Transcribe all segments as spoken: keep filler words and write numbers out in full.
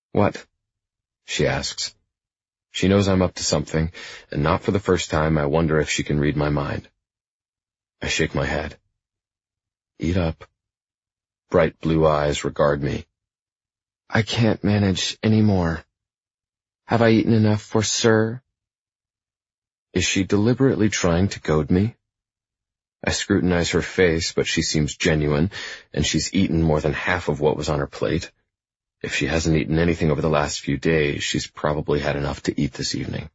What? She asks. She knows I'm up to something, and not for the first time I wonder if she can read my mind. I shake my head. Eat up. Bright blue eyes regard me. I can't manage any more. Have I eaten enough for Sir? Is she deliberately trying to goad me? I scrutinize her face, but she seems genuine, and she's eaten more than half of what was on her plate. If she hasn't eaten anything over the last few days, she's probably had enough to eat this evening.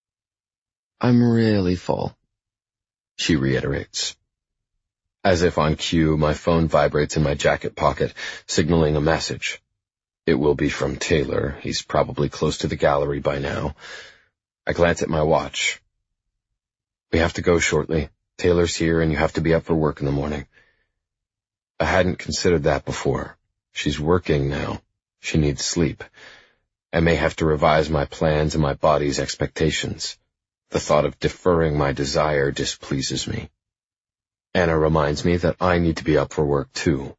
I'm really full, she reiterates. As if on cue, my phone vibrates in my jacket pocket, signaling a message. It will be from Taylor. He's probably close to the gallery by now. I glance at my watch. We have to go shortly. Taylor's here, and you have to be up for work in the morning. I hadn't considered that before. She's working now. She needs sleep. I may have to revise my plans and my body's expectations. The thought of deferring my desire displeases me. Anna reminds me that I need to be up for work too.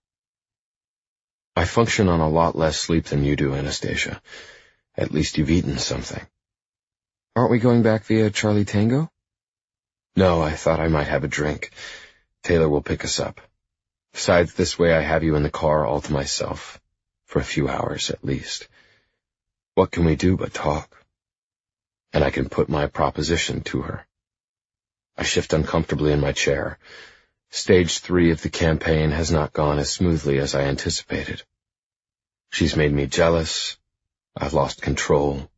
I function on a lot less sleep than you do, Anastasia. At least you've eaten something. Aren't we going back via Charlie Tango? No, I thought I might have a drink. Taylor will pick us up. Besides, this way I have you in the car all to myself. For a few hours, at least. What can we do but talk? And I can put my proposition to her. I shift uncomfortably in my chair. Stage three of the campaign has not gone as smoothly as I anticipated. She's made me jealous. I've lost control.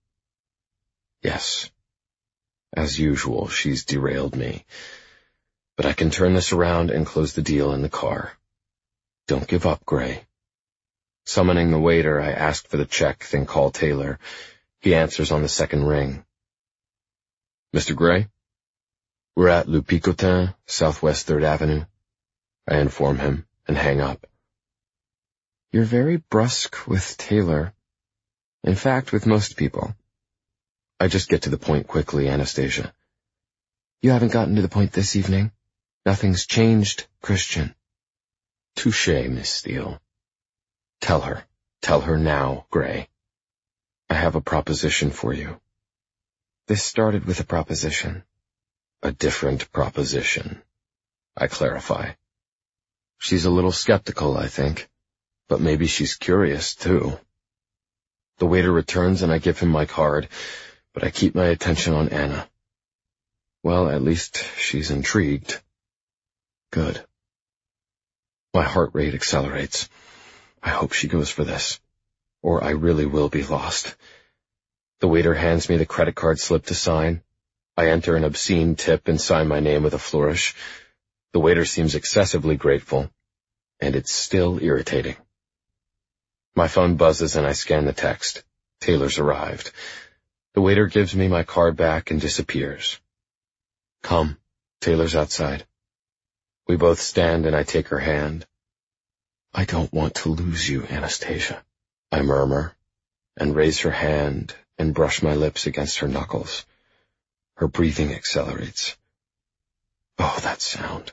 Yes. As usual, she's derailed me. But I can turn this around and close the deal in the car. Don't give up, Gray. Summoning the waiter, I ask for the check, then call Taylor. He answers on the second ring. Mister Gray? We're at Le Picotin, Southwest third Avenue. I inform him and hang up. You're very brusque with Taylor. In fact, with most people. I just get to the point quickly, Anastasia. You haven't gotten to the point this evening. Nothing's changed, Christian. Touché, Miss Steele. Tell her. Tell her now, Gray. I have a proposition for you. This started with a proposition. A different proposition. I clarify. She's a little skeptical, I think. But maybe she's curious, too. The waiter returns and I give him my card, but I keep my attention on Anna. Well, at least she's intrigued. Good. My heart rate accelerates. I hope she goes for this, or I really will be lost. The waiter hands me the credit card slip to sign. I enter an obscene tip and sign my name with a flourish. The waiter seems excessively grateful, and it's still irritating. My phone buzzes and I scan the text. Taylor's arrived. The waiter gives me my card back and disappears. Come, Taylor's outside. We both stand and I take her hand. I don't want to lose you, Anastasia, I murmur, and raise her hand and brush my lips against her knuckles. Her breathing accelerates. Oh, that sound.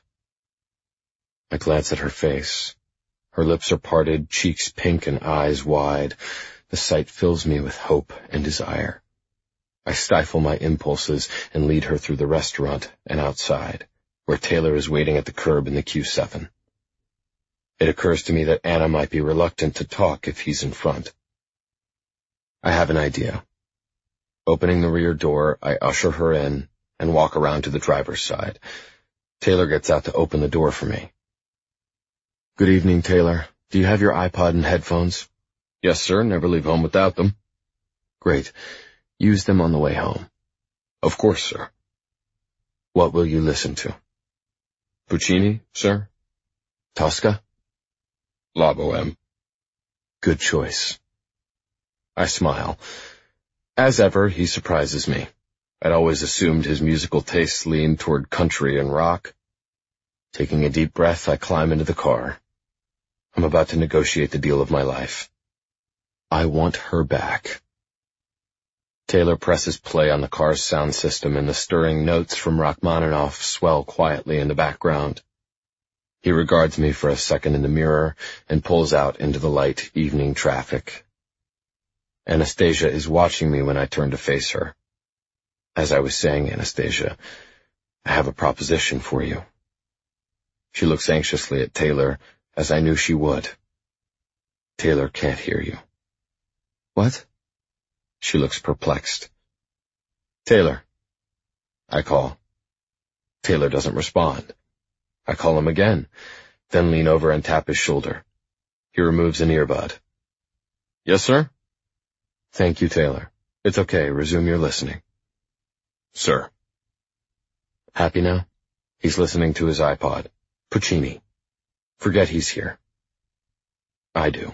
I glance at her face. Her lips are parted, cheeks pink and eyes wide. The sight fills me with hope and desire. I stifle my impulses and lead her through the restaurant and outside, where Taylor is waiting at the curb in the Q seven. It occurs to me that Anna might be reluctant to talk if he's in front. I have an idea. Opening the rear door, I usher her in and walk around to the driver's side. Taylor gets out to open the door for me. Good evening, Taylor. Do you have your iPod and headphones? Yes, sir. Never leave home without them. Great. Use them on the way home. Of course, sir. What will you listen to? Puccini, sir? Tosca? La Boheme. Good choice. I smile. As ever, he surprises me. I'd always assumed his musical tastes leaned toward country and rock. Taking a deep breath, I climb into the car. I'm about to negotiate the deal of my life. I want her back. Taylor presses play on the car's sound system, and the stirring notes from Rachmaninoff swell quietly in the background. He regards me for a second in the mirror and pulls out into the light evening traffic. Anastasia is watching me when I turn to face her. As I was saying, Anastasia, I have a proposition for you. She looks anxiously at Taylor, as I knew she would. Taylor can't hear you. What? She looks perplexed. Taylor. I call. Taylor doesn't respond. I call him again, then lean over and tap his shoulder. He removes an earbud. Yes, sir? Thank you, Taylor. It's okay. Resume your listening. Sir. Happy now? He's listening to his iPod. Puccini. Forget he's here. I do.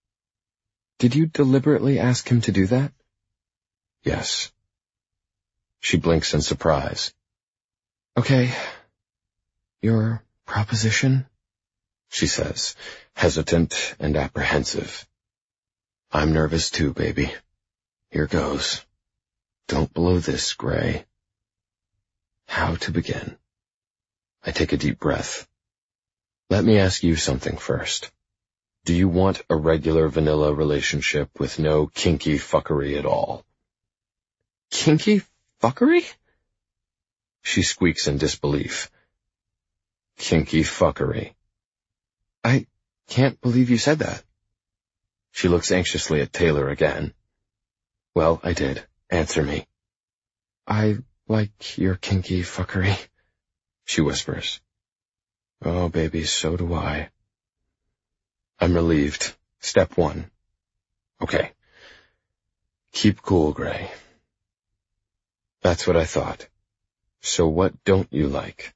Did you deliberately ask him to do that? Yes. She blinks in surprise. Okay. Your proposition? She says, hesitant and apprehensive. I'm nervous too, baby. Here goes. Don't blow this, Gray. How to begin? I take a deep breath. Let me ask you something first. Do you want a regular vanilla relationship with no kinky fuckery at all? Kinky fuckery? She squeaks in disbelief. Kinky fuckery. I can't believe you said that. She looks anxiously at Taylor again. Well, I did. Answer me. I like your kinky fuckery, she whispers. Oh, baby, so do I. I'm relieved. Step one. Okay. Keep cool, Gray. That's what I thought. So what don't you like?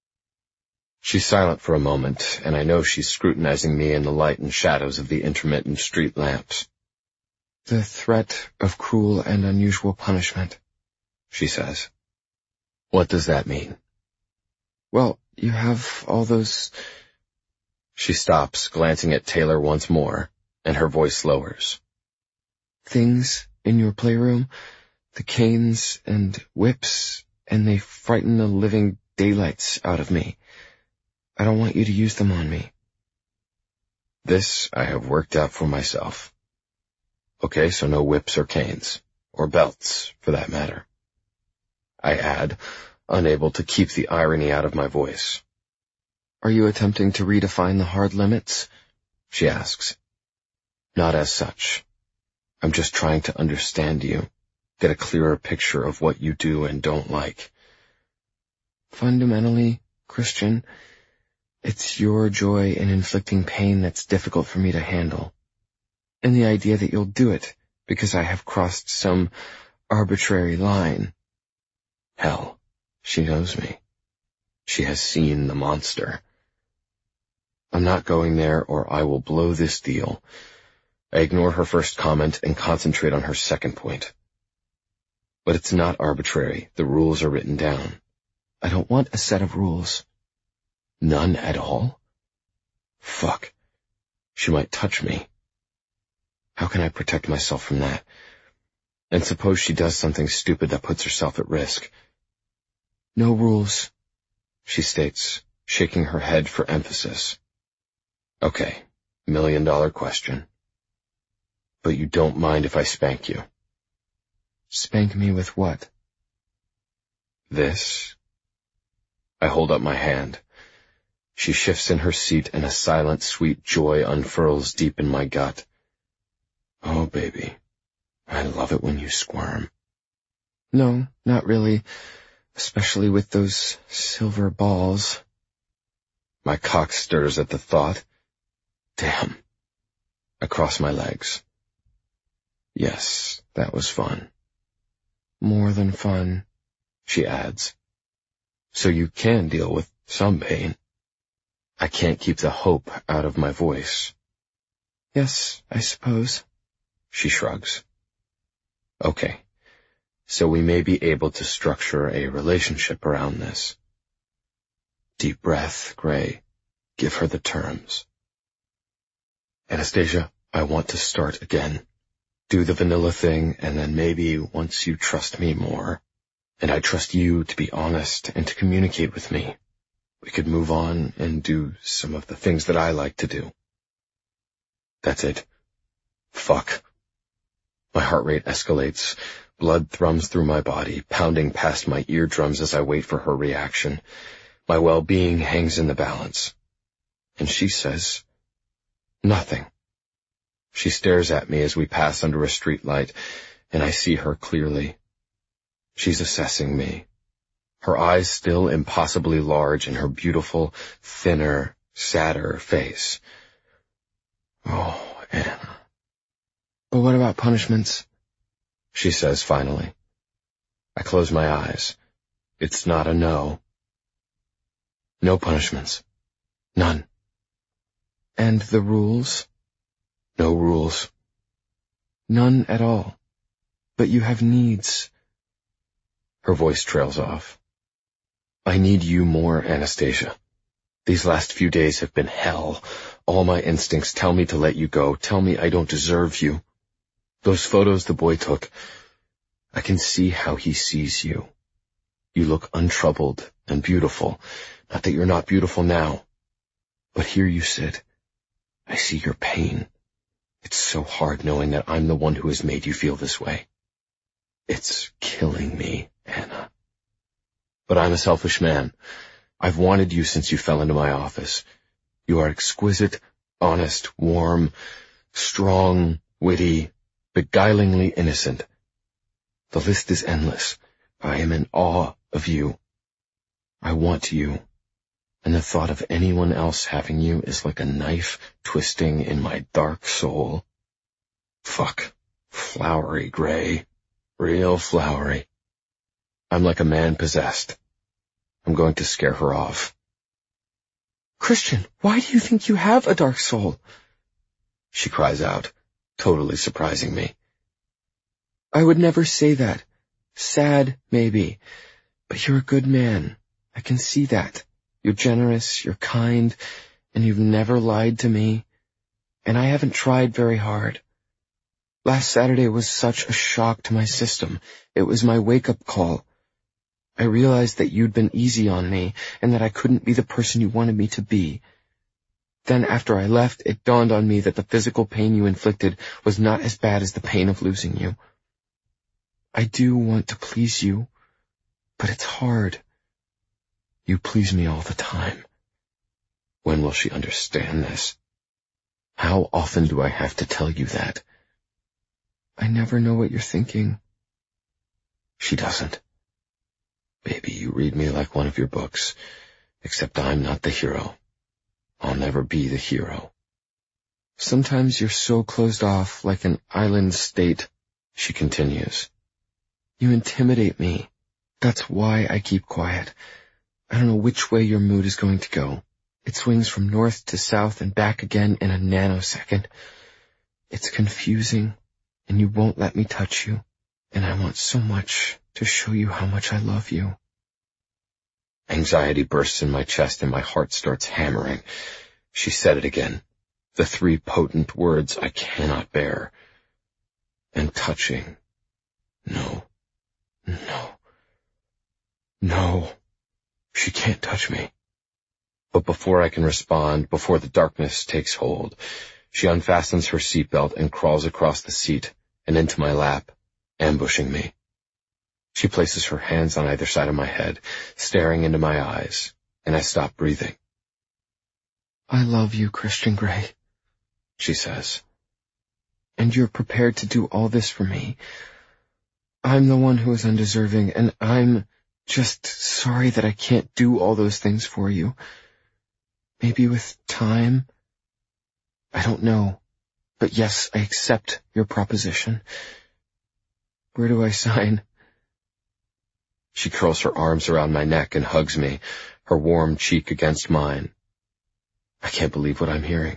She's silent for a moment, and I know she's scrutinizing me in the light and shadows of the intermittent street lamps. The threat of cruel and unusual punishment, she says. What does that mean? Well, you have all those... She stops, glancing at Taylor once more, and her voice lowers. Things in your playroom, the canes and whips, and they frighten the living daylights out of me. I don't want you to use them on me. This I have worked out for myself. Okay, so no whips or canes, or belts, for that matter. I add, unable to keep the irony out of my voice. Are you attempting to redefine the hard limits? She asks. Not as such. I'm just trying to understand you, get a clearer picture of what you do and don't like. Fundamentally, Christian, it's your joy in inflicting pain that's difficult for me to handle. And the idea that you'll do it because I have crossed some arbitrary line. Hell, she knows me. She has seen the monster. I'm not going there or I will blow this deal. I ignore her first comment and concentrate on her second point. But it's not arbitrary. The rules are written down. I don't want a set of rules. None at all? Fuck. She might touch me. How can I protect myself from that? And suppose she does something stupid that puts herself at risk. No rules, she states, shaking her head for emphasis. Okay, million dollar question. But you don't mind if I spank you? Spank me with what? This. I hold up my hand. She shifts in her seat and a silent, sweet joy unfurls deep in my gut. Oh, baby, I love it when you squirm. No, not really, especially with those silver balls. My cock stirs at the thought. Damn. I cross my legs. Yes, that was fun. More than fun, she adds. So you can deal with some pain. I can't keep the hope out of my voice. Yes, I suppose. She shrugs. Okay, so we may be able to structure a relationship around this. Deep breath, Gray. Give her the terms. Anastasia, I want to start again. Do the vanilla thing, and then maybe once you trust me more, and I trust you to be honest and to communicate with me, we could move on and do some of the things that I like to do. That's it. Fuck. My heart rate escalates. Blood thrums through my body, pounding past my eardrums as I wait for her reaction. My well-being hangs in the balance. And she says, nothing. She stares at me as we pass under a streetlight, and I see her clearly. She's assessing me. Her eyes still impossibly large in her beautiful, thinner, sadder face. Oh, Anna. But what about punishments? She says finally. I close my eyes. It's not a no. No punishments. None. And the rules? No rules. None at all. But you have needs. Her voice trails off. I need you more, Anastasia. These last few days have been hell. All my instincts tell me to let you go, tell me I don't deserve you. Those photos the boy took, I can see how he sees you. You look untroubled and beautiful. Not that you're not beautiful now. But here you sit. I see your pain. It's so hard knowing that I'm the one who has made you feel this way. It's killing me, Anna. But I'm a selfish man. I've wanted you since you fell into my office. You are exquisite, honest, warm, strong, witty, beguilingly innocent. The list is endless. I am in awe of you. I want you, and the thought of anyone else having you is like a knife twisting in my dark soul. Fuck. Flowery gray. Real flowery. I'm like a man possessed. I'm going to scare her off. Christian, why do you think you have a dark soul? She cries out, totally surprising me. I would never say that. Sad, maybe. But you're a good man. I can see that. You're generous, you're kind, and you've never lied to me. And I haven't tried very hard. Last Saturday was such a shock to my system. It was my wake-up call. I realized that you'd been easy on me, and that I couldn't be the person you wanted me to be. Then after I left, it dawned on me that the physical pain you inflicted was not as bad as the pain of losing you. I do want to please you, but it's hard. You please me all the time. When will she understand this? How often do I have to tell you that? I never know what you're thinking. She doesn't. Baby, you read me like one of your books, except I'm not the hero. I'll never be the hero. Sometimes you're so closed off like an island state, she continues. You intimidate me. That's why I keep quiet. I don't know which way your mood is going to go. It swings from north to south and back again in a nanosecond. It's confusing, and you won't let me touch you, and I want so much to show you how much I love you. Anxiety bursts in my chest and my heart starts hammering. She said it again, the three potent words I cannot bear. And touching. No. No. No. She can't touch me. But before I can respond, before the darkness takes hold, she unfastens her seatbelt and crawls across the seat and into my lap, ambushing me. She places her hands on either side of my head, staring into my eyes, and I stop breathing. I love you, Christian Grey, she says. And you're prepared to do all this for me. I'm the one who is undeserving, and I'm just sorry that I can't do all those things for you. Maybe with time? I don't know. But yes, I accept your proposition. Where do I sign? She curls her arms around my neck and hugs me, her warm cheek against mine. I can't believe what I'm hearing.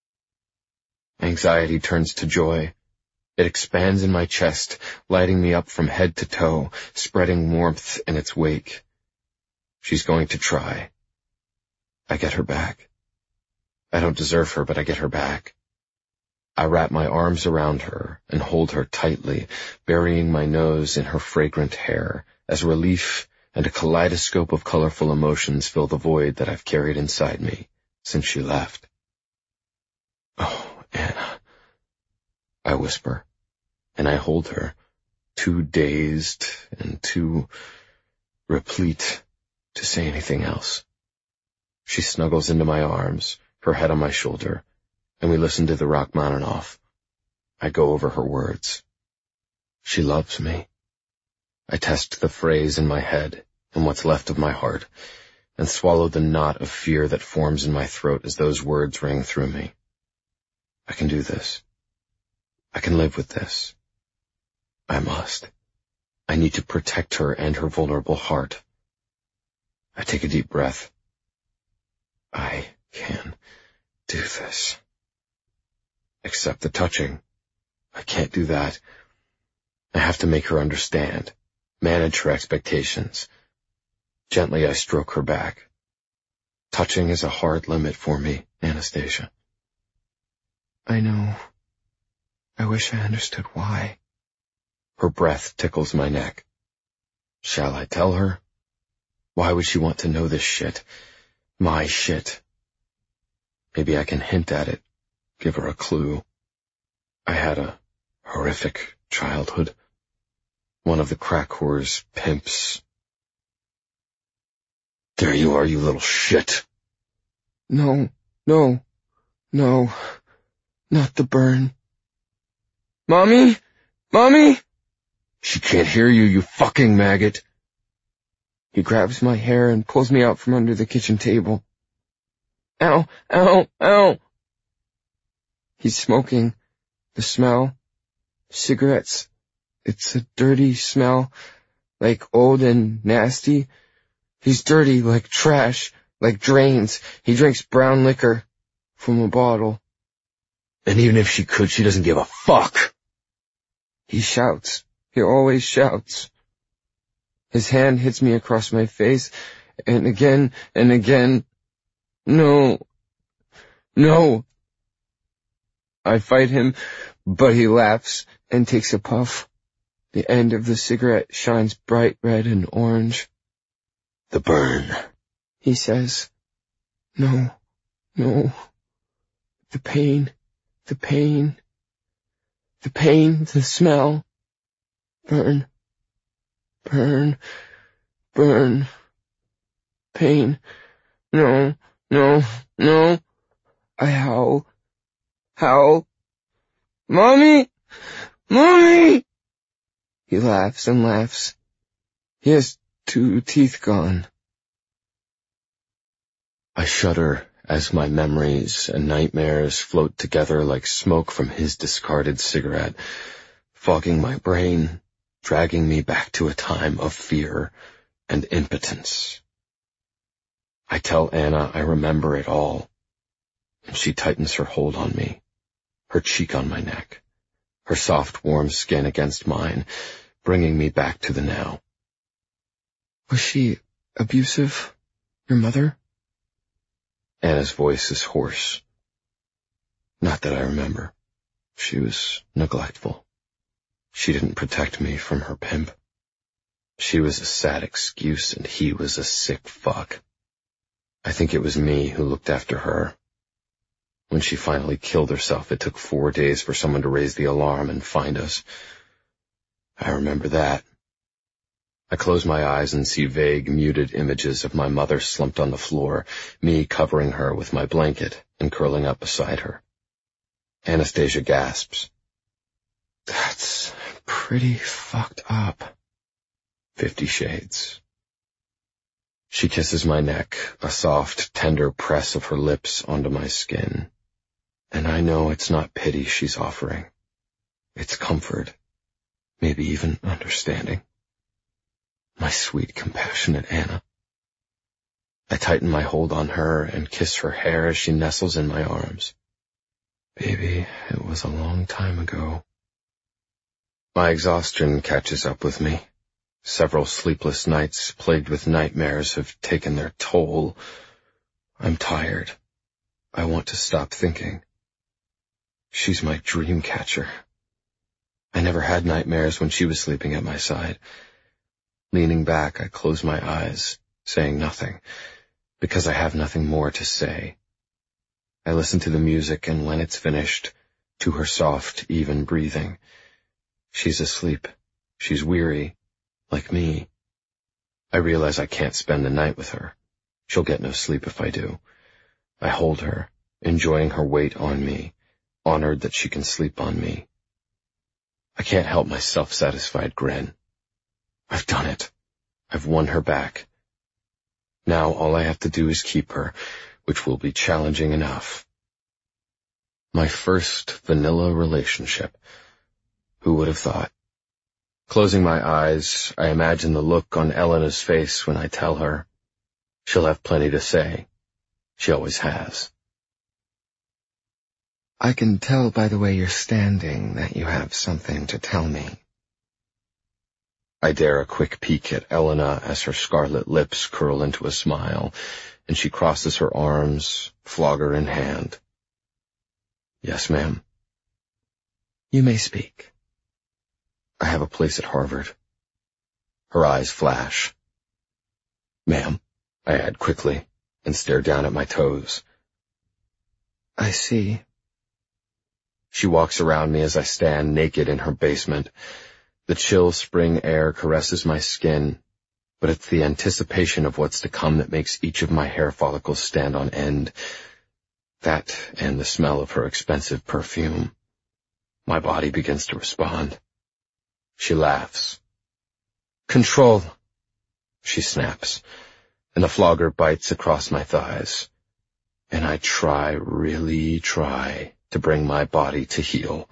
Anxiety turns to joy. It expands in my chest, lighting me up from head to toe, spreading warmth in its wake. She's going to try. I get her back. I don't deserve her, but I get her back. I wrap my arms around her and hold her tightly, burying my nose in her fragrant hair, as relief and a kaleidoscope of colorful emotions fill the void that I've carried inside me since she left. Oh, Anna, I whisper. and I hold her, too dazed and too replete to say anything else. She snuggles into my arms, her head on my shoulder, and we listen to the Rachmaninoff. I go over her words. She loves me. I test the phrase in my head and what's left of my heart, and swallow the knot of fear that forms in my throat as those words ring through me. I can do this. I can live with this. I must. I need to protect her and her vulnerable heart. I take a deep breath. I can do this. Except the touching. I can't do that. I have to make her understand, manage her expectations. Gently I stroke her back. Touching is a hard limit for me, Anastasia. I know. I wish I understood why. Her breath tickles my neck. Shall I tell her? Why would she want to know this shit? My shit. Maybe I can hint at it, give her a clue. I had a horrific childhood. One of the crack whore's pimps. There you are, you little shit. No, no, no, not the burn. Mommy? Mommy? She can't hear you, you fucking maggot. He grabs my hair and pulls me out from under the kitchen table. Ow, ow, ow. He's smoking. The smell. Cigarettes. It's a dirty smell, like old and nasty. He's dirty like trash, like drains. He drinks brown liquor from a bottle. And even if she could, she doesn't give a fuck. He shouts. He always shouts. His hand hits me across my face, and again and again. No. No. I fight him, but he laughs and takes a puff. The end of the cigarette shines bright red and orange. The burn, he says. No, no. The pain, the pain, the pain, the smell. Burn, burn, burn. Pain. No, no, no. I howl, howl. Mommy! Mommy! He laughs and laughs. He has two teeth gone. I shudder as my memories and nightmares float together like smoke from his discarded cigarette, fogging my brain, dragging me back to a time of fear and impotence. I tell Anna I remember it all, and she tightens her hold on me, her cheek on my neck, her soft, warm skin against mine, bringing me back to the now. Was she abusive, your mother? Anna's voice is hoarse. Not that I remember. She was neglectful. She didn't protect me from her pimp. She was a sad excuse, and he was a sick fuck. I think it was me who looked after her. When she finally killed herself, it took four days for someone to raise the alarm and find us. I remember that. I close my eyes and see vague, muted images of my mother slumped on the floor, me covering her with my blanket and curling up beside her. Anastasia gasps. That's pretty fucked up. Fifty Shades. She kisses my neck, a soft, tender press of her lips onto my skin. And I know it's not pity she's offering. It's comfort, maybe even understanding. My sweet, compassionate Anna. I tighten my hold on her and kiss her hair as she nestles in my arms. Baby, it was a long time ago. My exhaustion catches up with me. Several sleepless nights plagued with nightmares have taken their toll. I'm tired. I want to stop thinking. She's my dream catcher. I never had nightmares when she was sleeping at my side. Leaning back, I close my eyes, saying nothing, because I have nothing more to say. I listen to the music, and when it's finished, to her soft, even breathing, She's asleep. She's weary, like me. I realize I can't spend the night with her. She'll get no sleep if I do. I hold her, enjoying her weight on me, honored that she can sleep on me. I can't help my self-satisfied grin. I've done it. I've won her back. Now all I have to do is keep her, which will be challenging enough. My first vanilla relationship. Who would have thought? Closing my eyes, I imagine the look on Elena's face when I tell her. She'll have plenty to say. She always has. I can tell by the way you're standing that you have something to tell me. I dare a quick peek at Elena as her scarlet lips curl into a smile, and she crosses her arms, flogger in hand. Yes, ma'am. You may speak. I have a place at Harvard. Her eyes flash. Ma'am, I add quickly, and stare down at my toes. I see. She walks around me as I stand naked in her basement. The chill spring air caresses my skin, but it's the anticipation of what's to come that makes each of my hair follicles stand on end. That and the smell of her expensive perfume. My body begins to respond. She laughs. Control, she snaps, and the flogger bites across my thighs. And I try, really try, to bring my body to heel.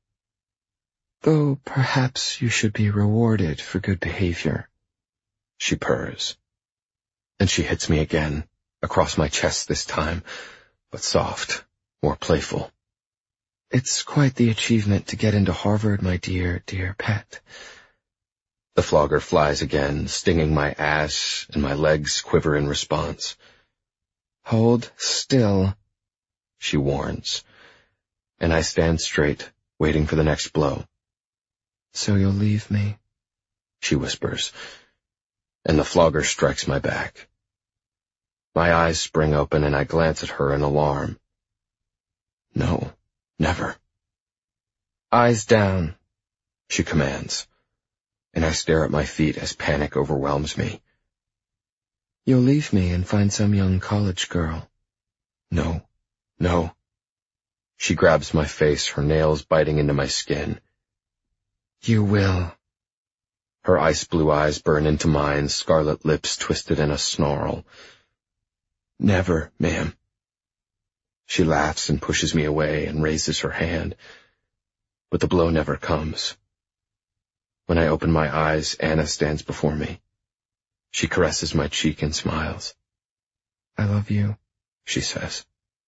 Though perhaps you should be rewarded for good behavior. She purrs. And she hits me again, across my chest this time, but soft, more playful. It's quite the achievement to get into Harvard, my dear, dear pet. The flogger flies again, stinging my ass, and my legs quiver in response. Hold still, she warns, and I stand straight, waiting for the next blow. So you'll leave me, she whispers, and the flogger strikes my back. My eyes spring open and I glance at her in alarm. No, never. Eyes down, she commands, and I stare at my feet as panic overwhelms me. You'll leave me and find some young college girl. No, no. She grabs my face, her nails biting into my skin. You will. Her ice blue eyes burn into mine, scarlet lips twisted in a snarl. Never, ma'am. She laughs and pushes me away and raises her hand. But the blow never comes. When I open my eyes, Anna stands before me. She caresses my cheek and smiles. I love you, she says.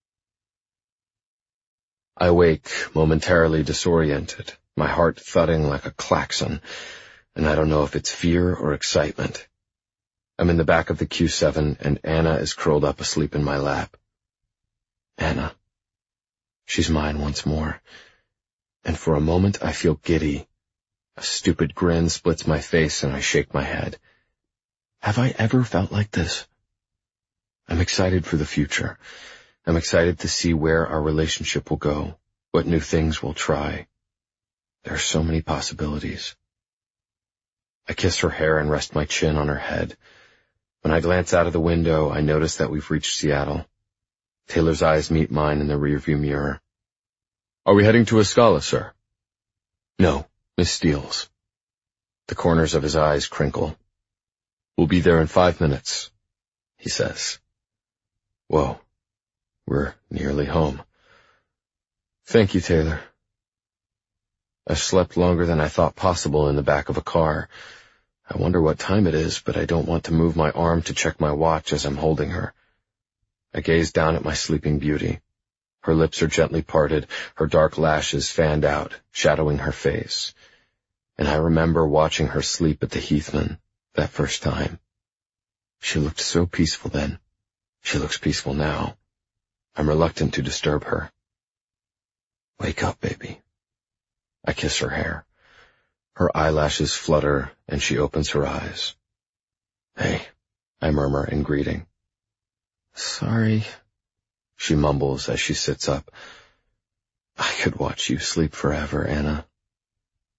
I wake, momentarily disoriented, my heart thudding like a klaxon, and I don't know if it's fear or excitement. I'm in the back of the Q seven, and Anna is curled up asleep in my lap. Anna. She's mine once more, and for a moment I feel giddy. A stupid grin splits my face, and I shake my head. Have I ever felt like this? I'm excited for the future. I'm excited to see where our relationship will go, what new things we'll try. There are so many possibilities. I kiss her hair and rest my chin on her head. When I glance out of the window, I notice that we've reached Seattle. Taylor's eyes meet mine in the rearview mirror. Are we heading to Escala, sir? No, Miss Steele's. The corners of his eyes crinkle. We'll be there in five minutes, he says. Whoa, we're nearly home. Thank you, Taylor. I've slept longer than I thought possible in the back of a car. I wonder what time it is, but I don't want to move my arm to check my watch as I'm holding her. I gaze down at my sleeping beauty. Her lips are gently parted, her dark lashes fanned out, shadowing her face. And I remember watching her sleep at the Heathman, that first time. She looked so peaceful then. She looks peaceful now. I'm reluctant to disturb her. Wake up, baby. I kiss her hair. Her eyelashes flutter, and she opens her eyes. Hey, I murmur in greeting. Sorry, she mumbles as she sits up. I could watch you sleep forever, Anna.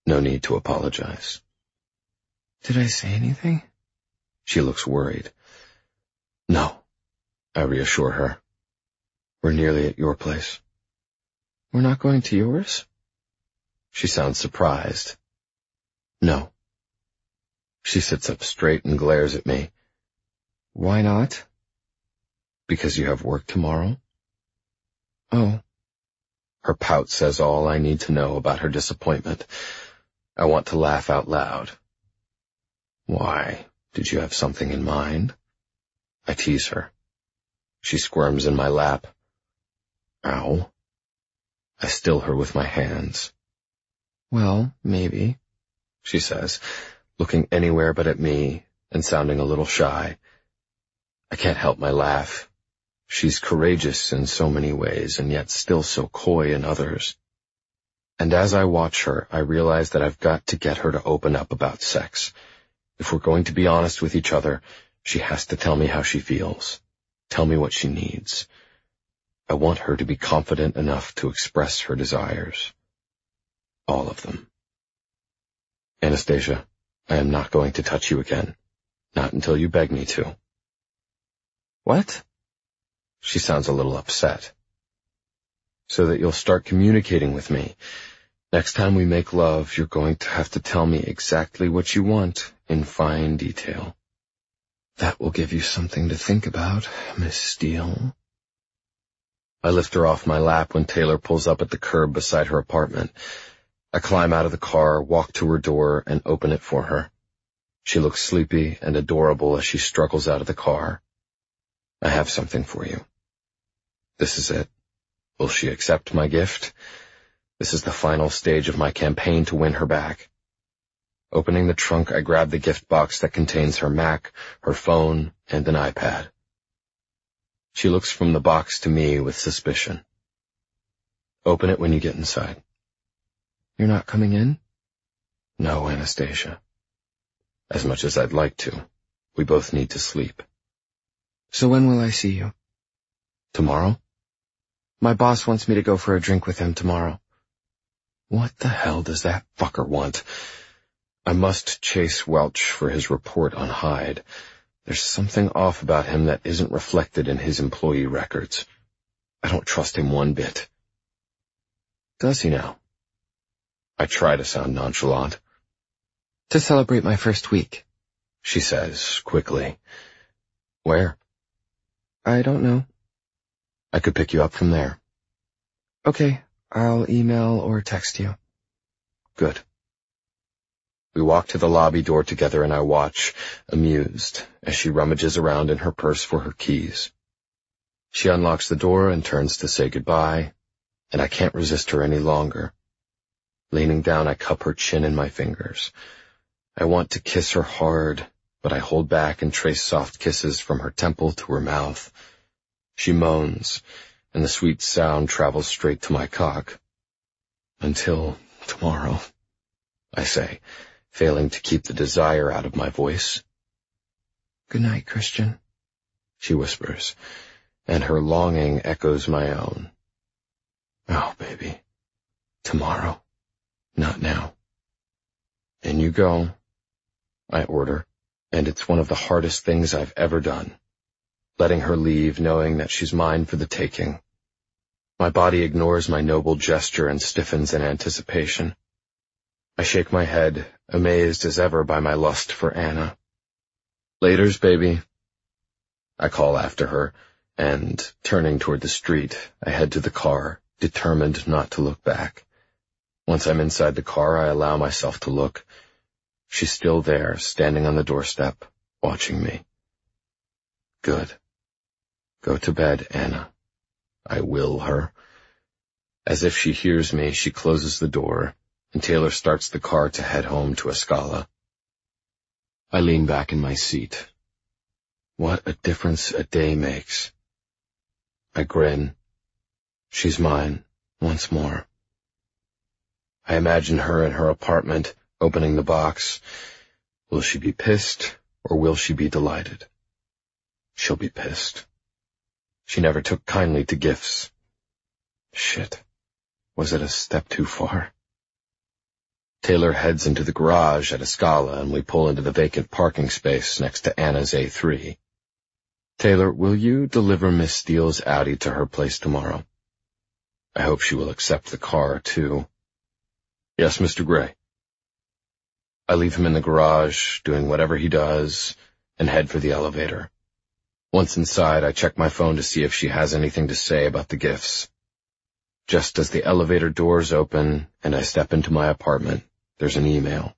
No need to apologize. Did I say anything? She looks worried. No, I reassure her. We're nearly at your place. We're not going to yours? She sounds surprised. No. She sits up straight and glares at me. Why not? Because you have work tomorrow? Oh. Her pout says all I need to know about her disappointment. I want to laugh out loud. Why? Did you have something in mind? I tease her. She squirms in my lap. Ow. I still her with my hands. Well, maybe, she says, looking anywhere but at me and sounding a little shy. I can't help my laugh. She's courageous in so many ways and yet still so coy in others. And as I watch her, I realize that I've got to get her to open up about sex. If we're going to be honest with each other, she has to tell me how she feels. Tell me what she needs. I want her to be confident enough to express her desires. All of them. Anastasia, I am not going to touch you again. Not until you beg me to. What? She sounds a little upset. So that you'll start communicating with me. Next time we make love, you're going to have to tell me exactly what you want in fine detail. That will give you something to think about, Miss Steele. I lift her off my lap when Taylor pulls up at the curb beside her apartment. I climb out of the car, walk to her door, and open it for her. She looks sleepy and adorable as she struggles out of the car. I have something for you. This is it. Will she accept my gift? This is the final stage of my campaign to win her back. Opening the trunk, I grab the gift box that contains her Mac, her phone, and an iPad. She looks from the box to me with suspicion. Open it when you get inside. You're not coming in? No, Anastasia. As much as I'd like to, we both need to sleep. So when will I see you? Tomorrow? My boss wants me to go for a drink with him tomorrow. What the hell does that fucker want? I must chase Welch for his report on Hyde. There's something off about him that isn't reflected in his employee records. I don't trust him one bit. Does he now? I try to sound nonchalant. To celebrate my first week, she says quickly. Where? I don't know. I could pick you up from there. Okay, I'll email or text you. Good. We walk to the lobby door together and I watch, amused, as she rummages around in her purse for her keys. She unlocks the door and turns to say goodbye, and I can't resist her any longer. Leaning down, I cup her chin in my fingers. I want to kiss her hard, but I hold back and trace soft kisses from her temple to her mouth. She moans, and the sweet sound travels straight to my cock. Until tomorrow, I say, failing to keep the desire out of my voice. Good night, Christian, she whispers, and her longing echoes my own. Oh, baby, tomorrow, not now. In you go, I order, and it's one of the hardest things I've ever done, letting her leave knowing that she's mine for the taking. My body ignores my noble gesture and stiffens in anticipation. I shake my head, amazed as ever by my lust for Anna. Laters, baby. I call after her, and, turning toward the street, I head to the car, determined not to look back. Once I'm inside the car, I allow myself to look. She's still there, standing on the doorstep, watching me. Good. Go to bed, Anna. I will her. As if she hears me, she closes the door, and Taylor starts the car to head home to Escala. I lean back in my seat. What a difference a day makes. I grin. She's mine, once more. I imagine her in her apartment, opening the box. Will she be pissed, or will she be delighted? She'll be pissed. She never took kindly to gifts. Shit. Was it a step too far? Taylor heads into the garage at Escala, and we pull into the vacant parking space next to Anna's A three. Taylor, will you deliver Miss Steele's Audi to her place tomorrow? I hope she will accept the car, too. Yes, Mister Gray. I leave him in the garage, doing whatever he does, and head for the elevator. Once inside, I check my phone to see if she has anything to say about the gifts. Just as the elevator doors open and I step into my apartment, there's an email.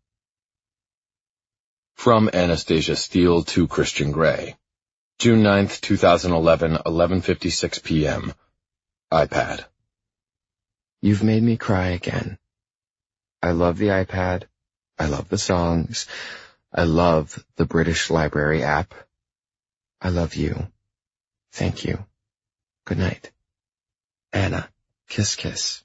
From Anastasia Steele to Christian Gray. June ninth, two thousand eleven, eleven fifty-six p m iPad. You've made me cry again. I love the iPad. I love the songs. I love the British Library app. I love you. Thank you. Good night. Anna. Kiss, kiss.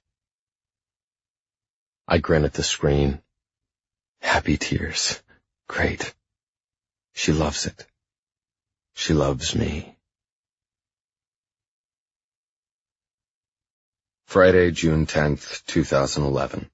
I grin at the screen. Happy tears. Great. She loves it. She loves me. Friday, June tenth, two thousand eleven.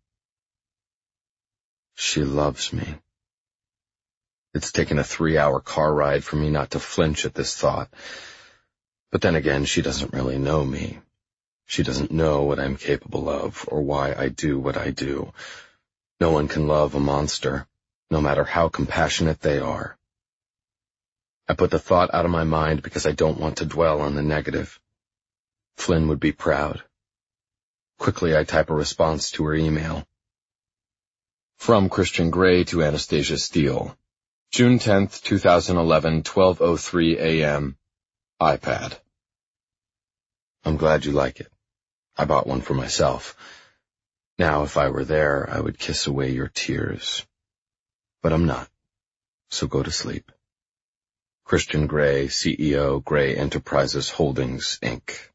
She loves me. It's taken a three-hour car ride for me not to flinch at this thought. But then again, she doesn't really know me. She doesn't know what I'm capable of or why I do what I do. No one can love a monster, no matter how compassionate they are. I put the thought out of my mind because I don't want to dwell on the negative. Flynn would be proud. Quickly, I type a response to her email. From Christian Gray to Anastasia Steele. June tenth, two thousand eleven, twelve oh three a m iPad. I'm glad you like it. I bought one for myself. Now, if I were there, I would kiss away your tears. But I'm not. So go to sleep. Christian Gray, C E O, Gray Enterprises Holdings, Incorporated.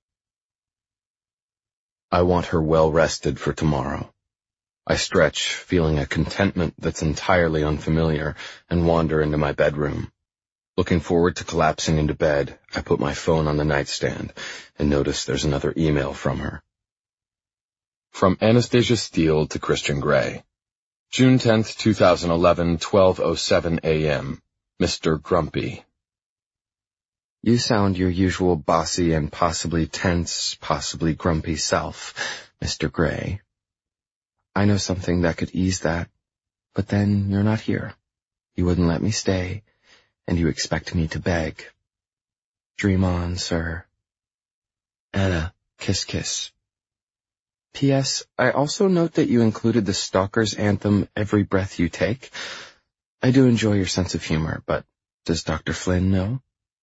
I want her well rested for tomorrow. I stretch, feeling a contentment that's entirely unfamiliar, and wander into my bedroom. Looking forward to collapsing into bed, I put my phone on the nightstand and notice there's another email from her. From Anastasia Steele to Christian Gray. June tenth, two thousand eleven, twelve oh seven a m Mister Grumpy. You sound your usual bossy and possibly tense, possibly grumpy self, Mister Gray. I know something that could ease that, but then you're not here. You wouldn't let me stay, and you expect me to beg. Dream on, sir. Anna, kiss kiss. P S. I also note that you included the Stalker's anthem, Every Breath You Take. I do enjoy your sense of humor, but does Doctor Flynn know?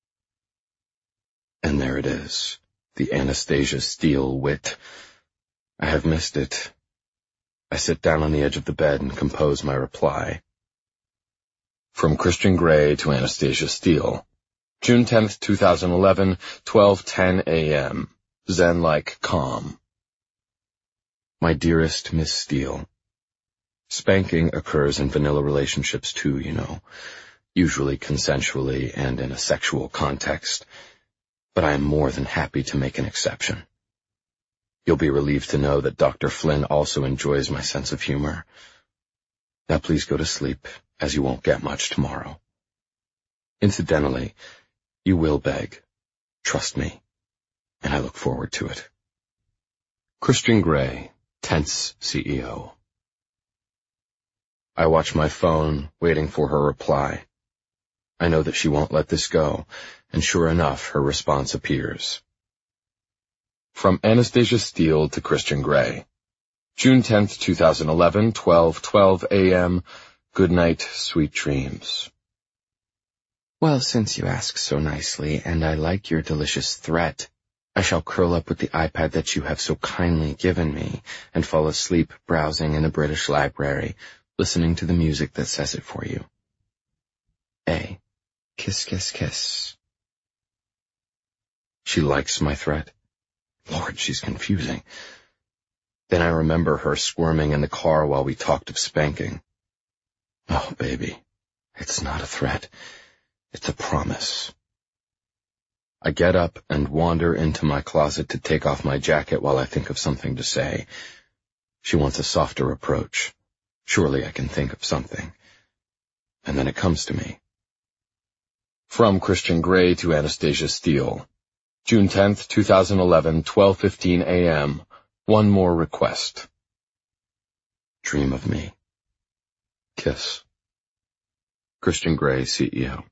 And there it is, the Anastasia Steele wit. I have missed it. I sit down on the edge of the bed and compose my reply. From Christian Gray to Anastasia Steele. June tenth, two thousand eleven, twelve ten a m Zen-like calm. My dearest Miss Steele, spanking occurs in vanilla relationships too, you know, usually consensually and in a sexual context, but I am more than happy to make an exception. You'll be relieved to know that Doctor Flynn also enjoys my sense of humor. Now please go to sleep, as you won't get much tomorrow. Incidentally, you will beg. Trust me, and I look forward to it. Christian Gray, tense C E O. I watch my phone, waiting for her reply. I know that she won't let this go, and sure enough, her response appears. From Anastasia Steele to Christian Gray. June tenth, two thousand eleven, twelve twelve a m Good night, sweet dreams. Well, since you ask so nicely, and I like your delicious threat, I shall curl up with the iPad that you have so kindly given me and fall asleep browsing in the British Library, listening to the music that says it for you. A. Kiss, kiss, kiss. She likes my threat. Lord, she's confusing. Then I remember her squirming in the car while we talked of spanking. Oh, baby, it's not a threat. It's a promise. I get up and wander into my closet to take off my jacket while I think of something to say. She wants a softer approach. Surely I can think of something. And then it comes to me. From Christian Grey to Anastasia Steele. June tenth, two thousand eleven, twelve fifteen a m One more request. Dream of me. Kiss. Christian Grey, C E O.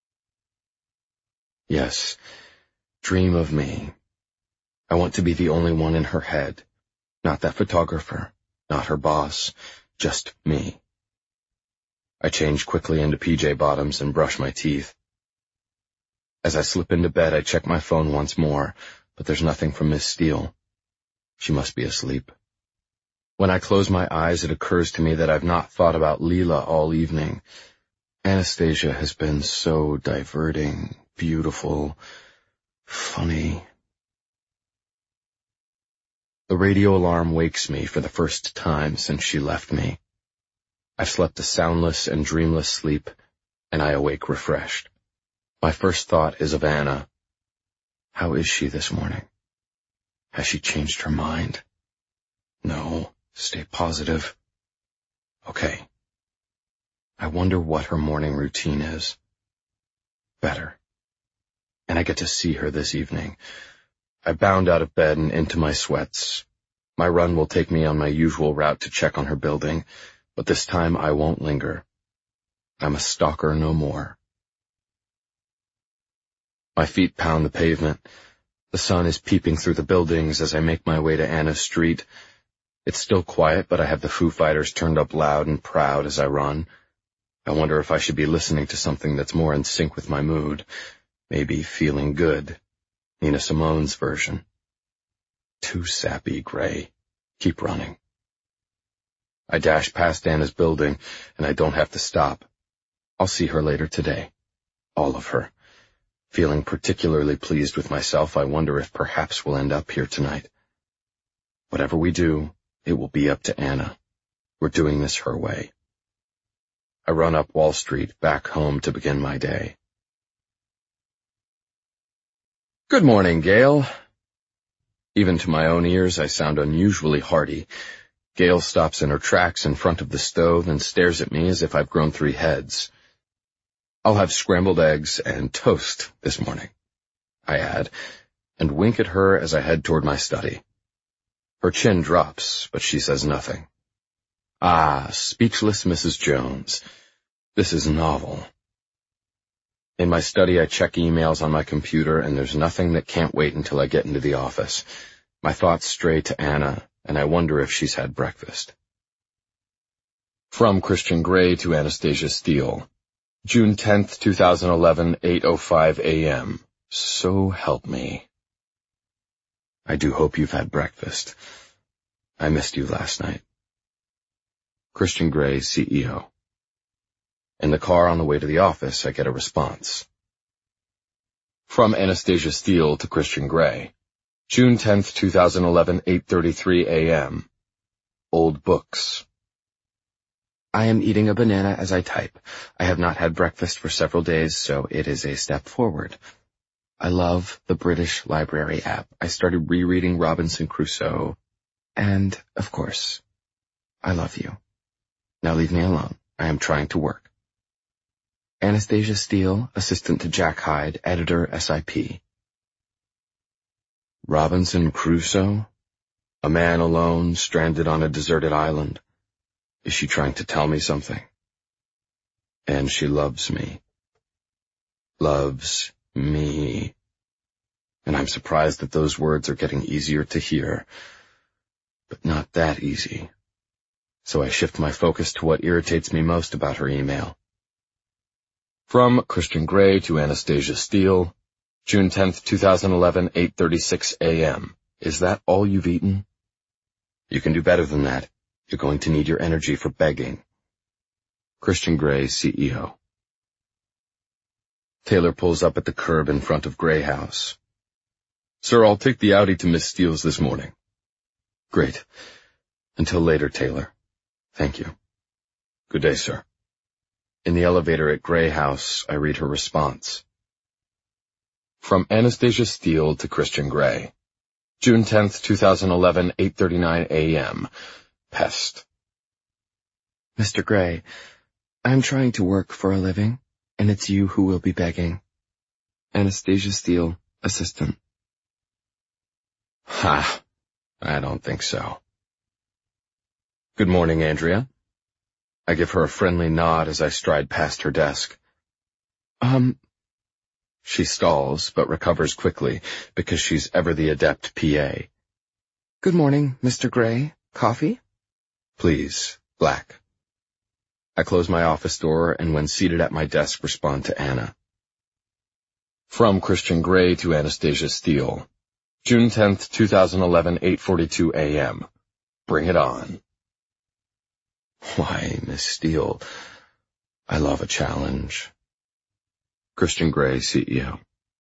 Yes, dream of me. I want to be the only one in her head. Not that photographer, not her boss, just me. I change quickly into P J bottoms and brush my teeth. As I slip into bed, I check my phone once more, but there's nothing from Miss Steele. She must be asleep. When I close my eyes, it occurs to me that I've not thought about Leela all evening. Anastasia has been so diverting, beautiful, funny. The radio alarm wakes me for the first time since she left me. I've slept a soundless and dreamless sleep, and I awake refreshed. My first thought is of Anna. How is she this morning? Has she changed her mind? No, stay positive. Okay. I wonder what her morning routine is. Better. And I get to see her this evening. I bound out of bed and into my sweats. My run will take me on my usual route to check on her building, but this time I won't linger. I'm a stalker no more. My feet pound the pavement. The sun is peeping through the buildings as I make my way to Anna's street. It's still quiet, but I have the Foo Fighters turned up loud and proud as I run. I wonder if I should be listening to something that's more in sync with my mood. Maybe Feeling Good, Nina Simone's version. Too sappy, Grey. Keep running. I dash past Anna's building, and I don't have to stop. I'll see her later today. All of her. Feeling particularly pleased with myself, I wonder if perhaps we'll end up here tonight. Whatever we do, it will be up to Anna. We're doing this her way. I run up Wall Street, back home to begin my day. Good morning, Gail. Even to my own ears, I sound unusually hearty. Gail stops in her tracks in front of the stove and stares at me as if I've grown three heads. I'll have scrambled eggs and toast this morning, I add, and wink at her as I head toward my study. Her chin drops, but she says nothing. Ah, speechless Missus Jones. This is novel. In my study, I check emails on my computer, and there's nothing that can't wait until I get into the office. My thoughts stray to Anna, and I wonder if she's had breakfast. From Christian Grey to Anastasia Steele. June tenth, two thousand eleven, eight oh five a m So help me. I do hope you've had breakfast. I missed you last night. Christian Grey, C E O. In the car on the way to the office, I get a response. From Anastasia Steele to Christian Grey. June tenth, two thousand eleven, eight thirty-three a m Old books. I am eating a banana as I type. I have not had breakfast for several days, so it is a step forward. I love the British Library app. I started rereading Robinson Crusoe. And, of course, I love you. Now leave me alone. I am trying to work. Anastasia Steele, assistant to Jack Hyde, editor, S I P. Robinson Crusoe? A man alone, stranded on a deserted island. Is she trying to tell me something? And she loves me. Loves me. And I'm surprised that those words are getting easier to hear. But not that easy. So I shift my focus to what irritates me most about her email. From Christian Grey to Anastasia Steele. June tenth, two thousand eleven, eight thirty-six a m Is that all you've eaten? You can do better than that. You're going to need your energy for begging. Christian Grey, C E O. Taylor pulls up at the curb in front of Grey House. Sir, I'll take the Audi to Miss Steele's this morning. Great. Until later, Taylor. Thank you. Good day, sir. In the elevator at Grey House, I read her response. From Anastasia Steele to Christian Grey. June tenth, two thousand eleven, eight thirty-nine a m Pest. Mister Gray, I'm trying to work for a living, and it's you who will be begging. Anastasia Steele, assistant. Ha! I don't think so. Good morning, Andrea. I give her a friendly nod as I stride past her desk. Um... She stalls, but recovers quickly, because she's ever the adept P A. Good morning, Mister Gray. Coffee? Please, black. I close my office door and when seated at my desk respond to Anna. From Christian Gray to Anastasia Steele. June tenth, two thousand eleven, eight forty-two a m Bring it on. Why, Miss Steele, I love a challenge. Christian Gray, C E O.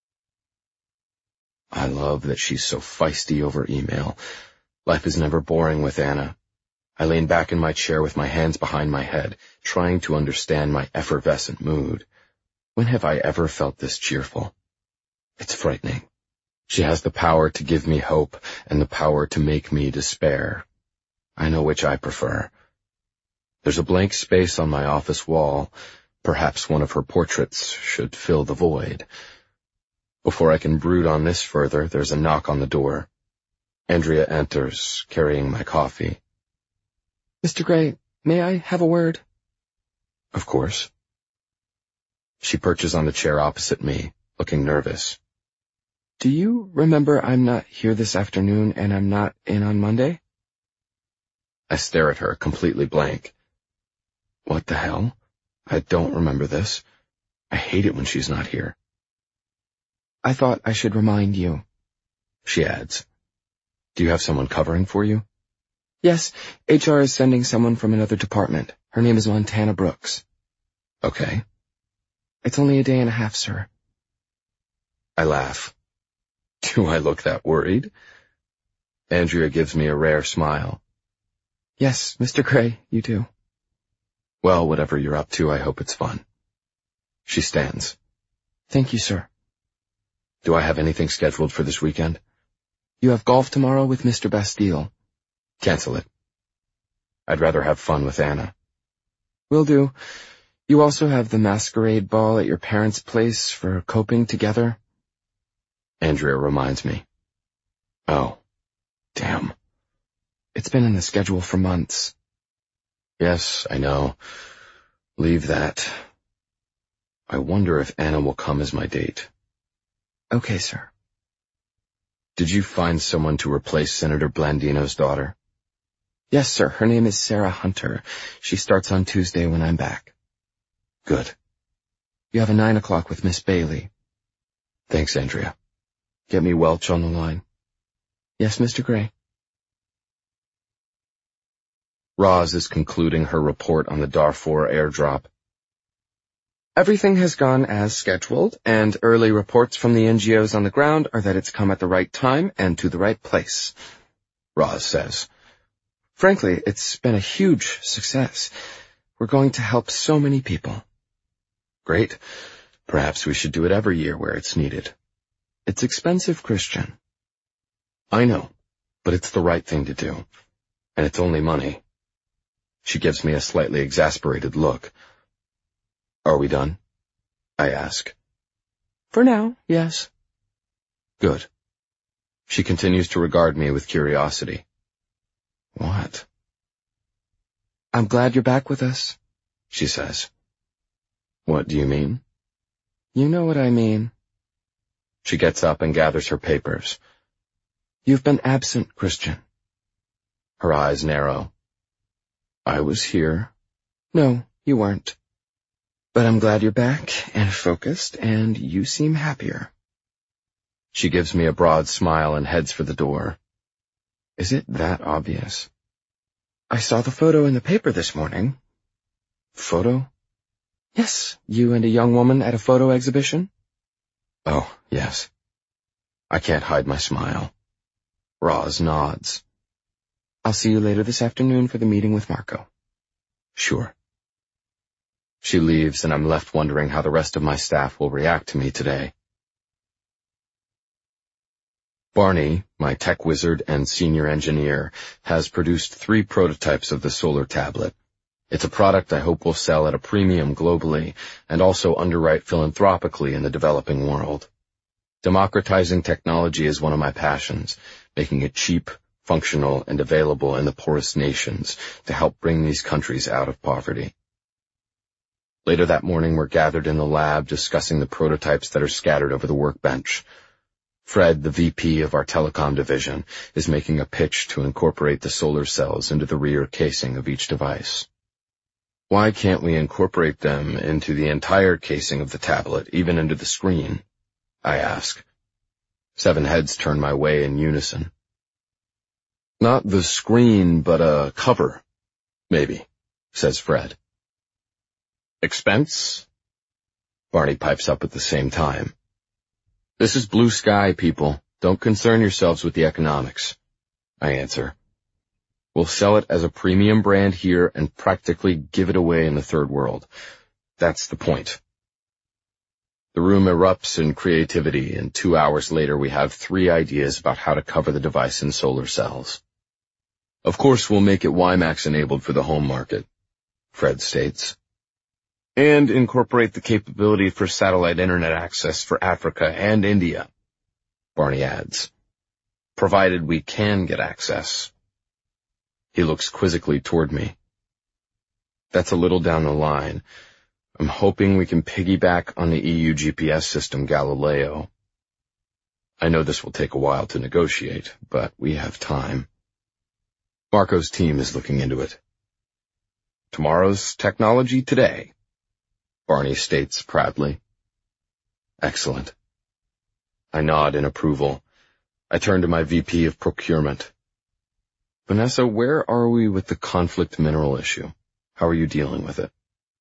I love that she's so feisty over email. Life is never boring with Anna. I lean back in my chair with my hands behind my head, trying to understand my effervescent mood. When have I ever felt this cheerful? It's frightening. She has the power to give me hope and the power to make me despair. I know which I prefer. There's a blank space on my office wall. Perhaps one of her portraits should fill the void. Before I can brood on this further, there's a knock on the door. Andrea enters, carrying my coffee. Mister Gray, may I have a word? Of course. She perches on the chair opposite me, looking nervous. Do you remember I'm not here this afternoon and I'm not in on Monday? I stare at her, completely blank. What the hell? I don't remember this. I hate it when she's not here. I thought I should remind you. She adds. Do you have someone covering for you? Yes, H R is sending someone from another department. Her name is Montana Brooks. Okay. It's only a day and a half, sir. I laugh. Do I look that worried? Andrea gives me a rare smile. Yes, Mister Gray, you do. Well, whatever you're up to, I hope it's fun. She stands. Thank you, sir. Do I have anything scheduled for this weekend? You have golf tomorrow with Mister Bastille. Cancel it. I'd rather have fun with Anna. Will do. You also have the masquerade ball at your parents' place for coping together. Andrea reminds me. Oh, damn. It's been in the schedule for months. Yes, I know. Leave that. I wonder if Anna will come as my date. Okay, sir. Did you find someone to replace Senator Blandino's daughter? Yes, sir. Her name is Sarah Hunter. She starts on Tuesday when I'm back. Good. You have a nine o'clock with Miss Bailey. Thanks, Andrea. Get me Welch on the line. Yes, Mister Gray. Roz is concluding her report on the Darfur airdrop. Everything has gone as scheduled, and early reports from the N G Os on the ground are that it's come at the right time and to the right place, Roz says. Frankly, it's been a huge success. We're going to help so many people. Great. Perhaps we should do it every year where it's needed. It's expensive, Christian. I know, but it's the right thing to do. And it's only money. She gives me a slightly exasperated look. Are we done? I ask. For now, yes. Good. She continues to regard me with curiosity. What? I'm glad you're back with us, she says. What do you mean? You know what I mean. She gets up and gathers her papers. You've been absent, Christian. Her eyes narrow. I was here. No, you weren't. But I'm glad you're back and focused, and you seem happier. She gives me a broad smile and heads for the door. Is it that obvious? I saw the photo in the paper this morning. Photo? Yes, you and a young woman at a photo exhibition. Oh, yes. I can't hide my smile. Roz nods. I'll see you later this afternoon for the meeting with Marco. Sure. She leaves, and I'm left wondering how the rest of my staff will react to me today. Barney, my tech wizard and senior engineer, has produced three prototypes of the solar tablet. It's a product I hope will sell at a premium globally and also underwrite philanthropically in the developing world. Democratizing technology is one of my passions, making it cheap, functional, and available in the poorest nations to help bring these countries out of poverty. Later that morning, we're gathered in the lab discussing the prototypes that are scattered over the workbench. Fred, the V P of our telecom division, is making a pitch to incorporate the solar cells into the rear casing of each device. Why can't we incorporate them into the entire casing of the tablet, even into the screen? I ask. Seven heads turn my way in unison. Not the screen, but a cover, maybe, says Fred. Expense? Barney pipes up at the same time. This is blue sky, people. Don't concern yourselves with the economics, I answer. We'll sell it as a premium brand here and practically give it away in the third world. That's the point. The room erupts in creativity, and two hours later we have three ideas about how to cover the device in solar cells. Of course, we'll make it WiMAX-enabled for the home market, Fred states, and incorporate the capability for satellite internet access for Africa and India, Barney adds, provided we can get access. He looks quizzically toward me. That's a little down the line. I'm hoping we can piggyback on the E U G P S system Galileo. I know this will take a while to negotiate, but we have time. Marco's team is looking into it. Tomorrow's technology today, Barney states proudly. Excellent. I nod in approval. I turn to my V P of procurement. Vanessa, where are we with the conflict mineral issue? How are you dealing with it?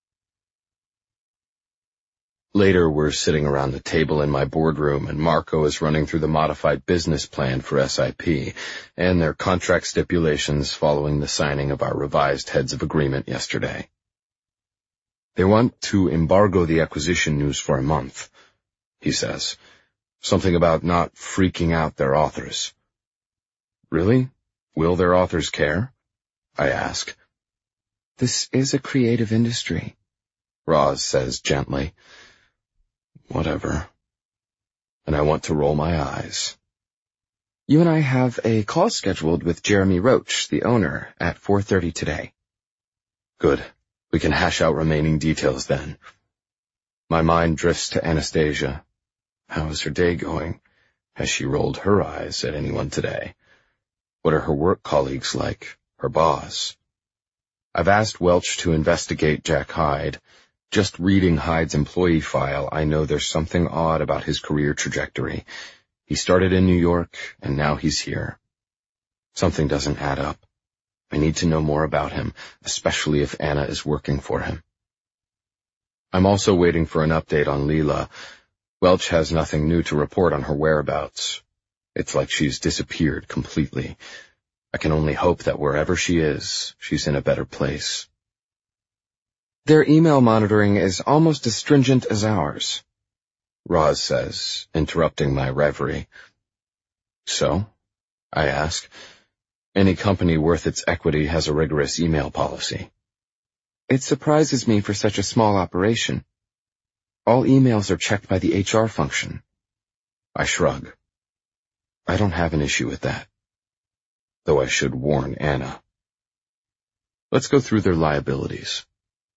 Later, we're sitting around the table in my boardroom, and Marco is running through the modified business plan for S I P and their contract stipulations following the signing of our revised heads of agreement yesterday. They want to embargo the acquisition news for a month, he says. Something about not freaking out their authors. Really? Will their authors care? I ask. This is a creative industry, Roz says gently. Whatever. And I want to roll my eyes. You and I have a call scheduled with Jeremy Roach, the owner, at four thirty today. Good. We can hash out remaining details then. My mind drifts to Anastasia. How is her day going? Has she rolled her eyes at anyone today? What are her work colleagues like? Her boss? I've asked Welch to investigate Jack Hyde. Just reading Hyde's employee file, I know there's something odd about his career trajectory. He started in New York, and now he's here. Something doesn't add up. I need to know more about him, especially if Anna is working for him. I'm also waiting for an update on Leela. Welch has nothing new to report on her whereabouts. It's like she's disappeared completely. I can only hope that wherever she is, she's in a better place. Their email monitoring is almost as stringent as ours, Roz says, interrupting my reverie. So? I ask. Any company worth its equity has a rigorous email policy. It surprises me for such a small operation. All emails are checked by the H R function. I shrug. I don't have an issue with that. Though I should warn Anna. Let's go through their liabilities.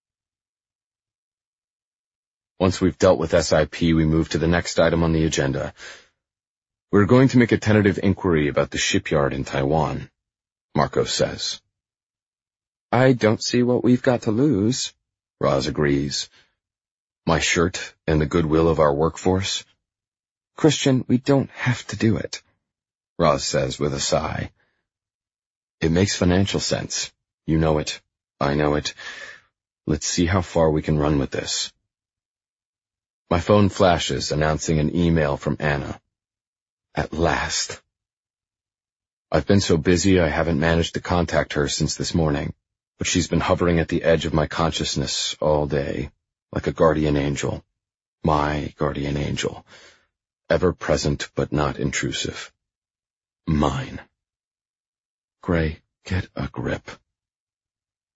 Once we've dealt with S I P, we move to the next item on the agenda. We're going to make a tentative inquiry about the shipyard in Taiwan, Marco says. I don't see what we've got to lose, Roz agrees. My shirt and the goodwill of our workforce? Christian, we don't have to do it, Roz says with a sigh. It makes financial sense. You know it. I know it. Let's see how far we can run with this. My phone flashes, announcing an email from Anna. At last. I've been so busy I haven't managed to contact her since this morning, but she's been hovering at the edge of my consciousness all day, like a guardian angel. My guardian angel. Ever present but not intrusive. Mine. Gray, get a grip.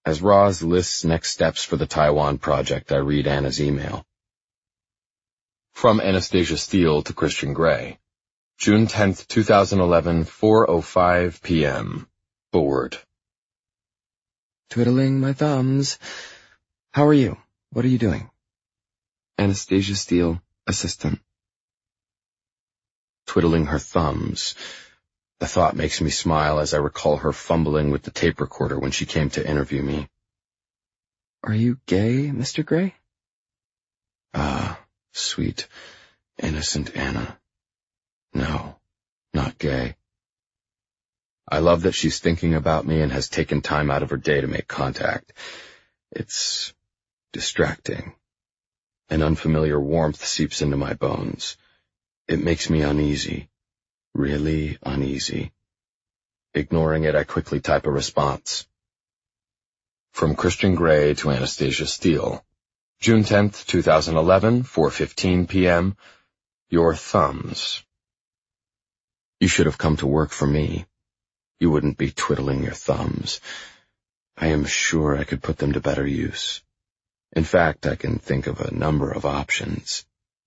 As Roz lists next steps for the Taiwan project, I read Anna's email. From Anastasia Steele to Christian Grey. June tenth, two thousand eleven, four oh five p m Bored. Twiddling my thumbs. How are you? What are you doing? Anastasia Steele, assistant. Twiddling her thumbs. The thought makes me smile as I recall her fumbling with the tape recorder when she came to interview me. Are you gay, Mister Grey? Ah, sweet, innocent Anna. No, not gay. I love that she's thinking about me and has taken time out of her day to make contact. It's distracting. An unfamiliar warmth seeps into my bones. It makes me uneasy. Really uneasy. Ignoring it, I quickly type a response. From Christian Grey to Anastasia Steele. June tenth, two thousand eleven, four fifteen p m Your thumbs. You should have come to work for me. You wouldn't be twiddling your thumbs. I am sure I could put them to better use. In fact, I can think of a number of options.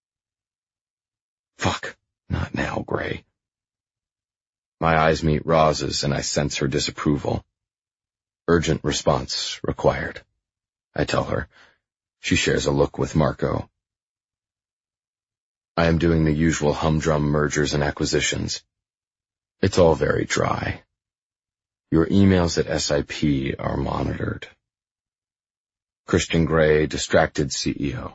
Fuck, not now, Grey. My eyes meet Roz's and I sense her disapproval. Urgent response required. I tell her. She shares a look with Marco. I am doing the usual humdrum mergers and acquisitions. It's all very dry. Your emails at S I P are monitored. Christian Grey, distracted C E O.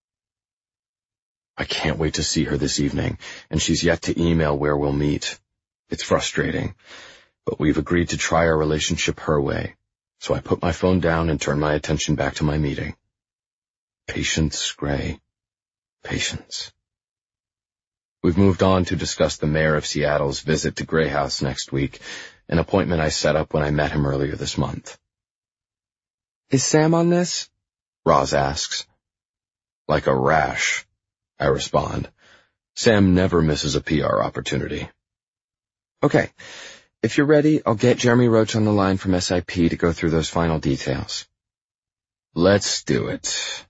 I can't wait to see her this evening, and she's yet to email where we'll meet. It's frustrating, but we've agreed to try our relationship her way, so I put my phone down and turn my attention back to my meeting. Patience, Grey. Patience. We've moved on to discuss the mayor of Seattle's visit to Grey House next week, an appointment I set up when I met him earlier this month. Is Sam on this? Roz asks. Like a rash, I respond. Sam never misses a P R opportunity. Okay. If you're ready, I'll get Jeremy Roach on the line from S I P to go through those final details. Let's do it.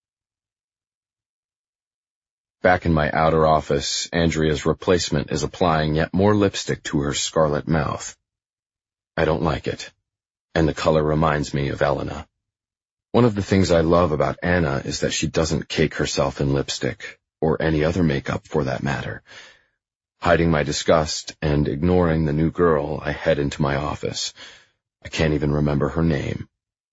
Back in my outer office, Andrea's replacement is applying yet more lipstick to her scarlet mouth. I don't like it, and the color reminds me of Elena. One of the things I love about Anna is that she doesn't cake herself in lipstick, or any other makeup for that matter. Hiding my disgust and ignoring the new girl, I head into my office. I can't even remember her name.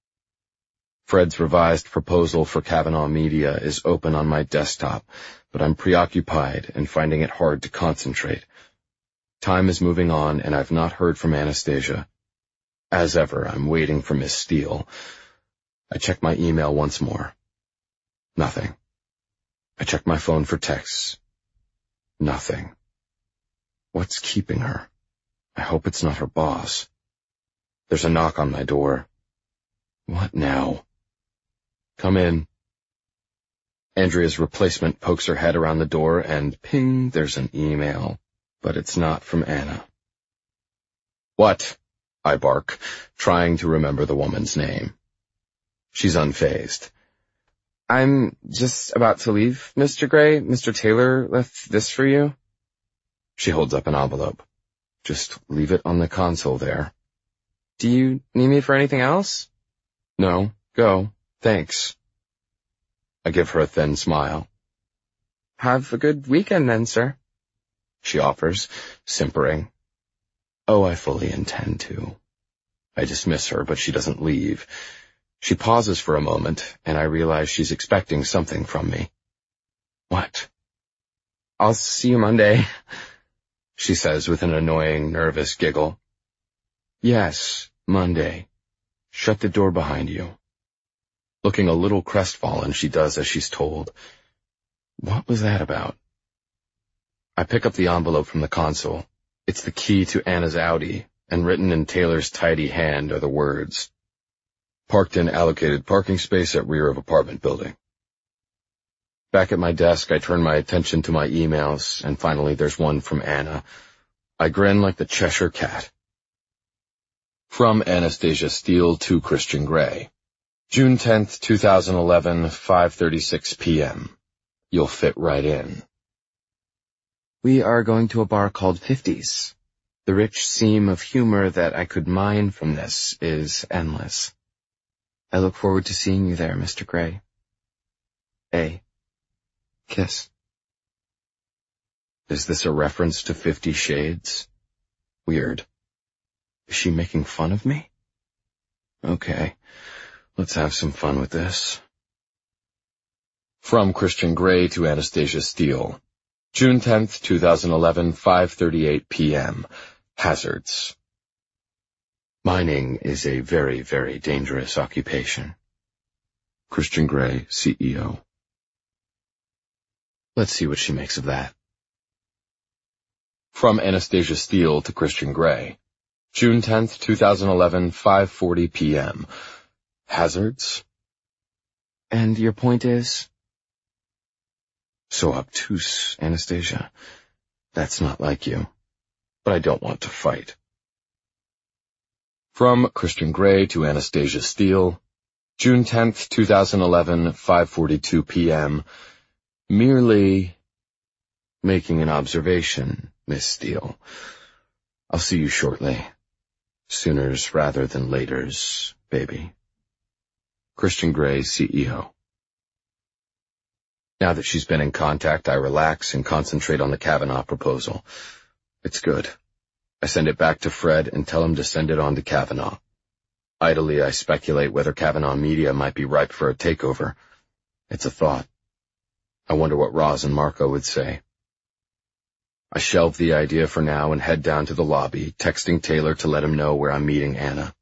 Fred's revised proposal for Kavanaugh Media is open on my desktop, but I'm preoccupied and finding it hard to concentrate. Time is moving on, and I've not heard from Anastasia. As ever, I'm waiting for Miss Steele. I check my email once more. Nothing. I check my phone for texts. Nothing. What's keeping her? I hope it's not her boss. There's a knock on my door. What now? Come in. Andrea's replacement pokes her head around the door and ping, there's an email, but it's not from Anna. What? I bark, trying to remember the woman's name. She's unfazed. I'm just about to leave, Mister Grey. Mister Taylor left this for you. She holds up an envelope. Just leave it on the console there. Do you need me for anything else? No, go. Thanks. I give her a thin smile. Have a good weekend then, sir. She offers, simpering. Oh, I fully intend to. I dismiss her, but she doesn't leave. She pauses for a moment, and I realize she's expecting something from me. What? I'll see you Monday, she says with an annoying, nervous giggle. Yes, Monday. Shut the door behind you. Looking a little crestfallen, she does as she's told. What was that about? I pick up the envelope from the console. It's the key to Anna's Audi, and written in Taylor's tidy hand are the words, parked in allocated parking space at rear of apartment building. Back at my desk, I turn my attention to my emails, and finally there's one from Anna. I grin like the Cheshire Cat. From Anastasia Steele to Christian Grey. June tenth, two thousand eleven, five thirty-six p m You'll fit right in. We are going to a bar called Fifties. The rich seam of humor that I could mine from this is endless. I look forward to seeing you there, Mister Grey. A. Kiss. Is this a reference to Fifty Shades? Weird. Is she making fun of me? Okay, let's have some fun with this. From Christian Grey to Anastasia Steele. June tenth, two thousand eleven, five thirty-eight p m Hazards. Mining is a very, very dangerous occupation. Christian Grey, C E O. Let's see what she makes of that. From Anastasia Steele to Christian Grey. June tenth, two thousand eleven, five forty p m Hazards? And your point is? So obtuse, Anastasia. That's not like you. But I don't want to fight. From Christian Grey to Anastasia Steele. June tenth, two thousand eleven, five forty-two p m Merely making an observation, Miss Steele. I'll see you shortly. Sooners rather than laters, baby. Christian Grey, C E O. Now that she's been in contact, I relax and concentrate on the Kavanaugh proposal. It's good. I send it back to Fred and tell him to send it on to Kavanaugh. Idly, I speculate whether Kavanaugh Media might be ripe for a takeover. It's a thought. I wonder what Roz and Marco would say. I shelve the idea for now and head down to the lobby, texting Taylor to let him know where I'm meeting Anna.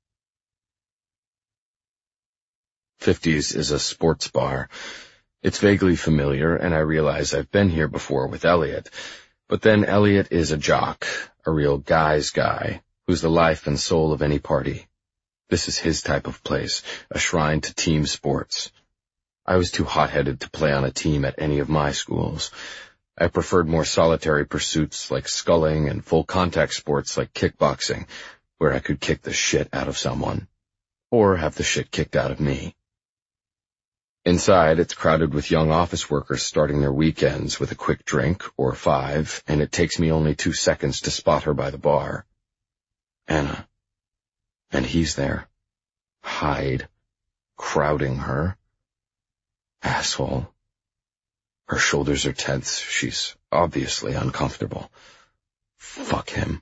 Fifties is a sports bar. It's vaguely familiar, and I realize I've been here before with Elliot. But then Elliot is a jock, a real guy's guy, who's the life and soul of any party. This is his type of place, a shrine to team sports. I was too hot-headed to play on a team at any of my schools. I preferred more solitary pursuits like sculling and full-contact sports like kickboxing, where I could kick the shit out of someone, or have the shit kicked out of me. Inside, it's crowded with young office workers starting their weekends with a quick drink, or five, and it takes me only two seconds to spot her by the bar. Anna. And he's there. Hyde. Crowding her. Asshole. Her shoulders are tense. She's obviously uncomfortable. Fuck him.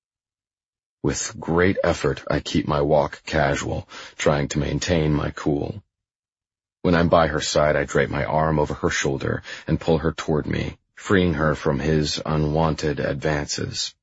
With great effort, I keep my walk casual, trying to maintain my cool. When I'm by her side, I drape my arm over her shoulder and pull her toward me, freeing her from his unwanted advances.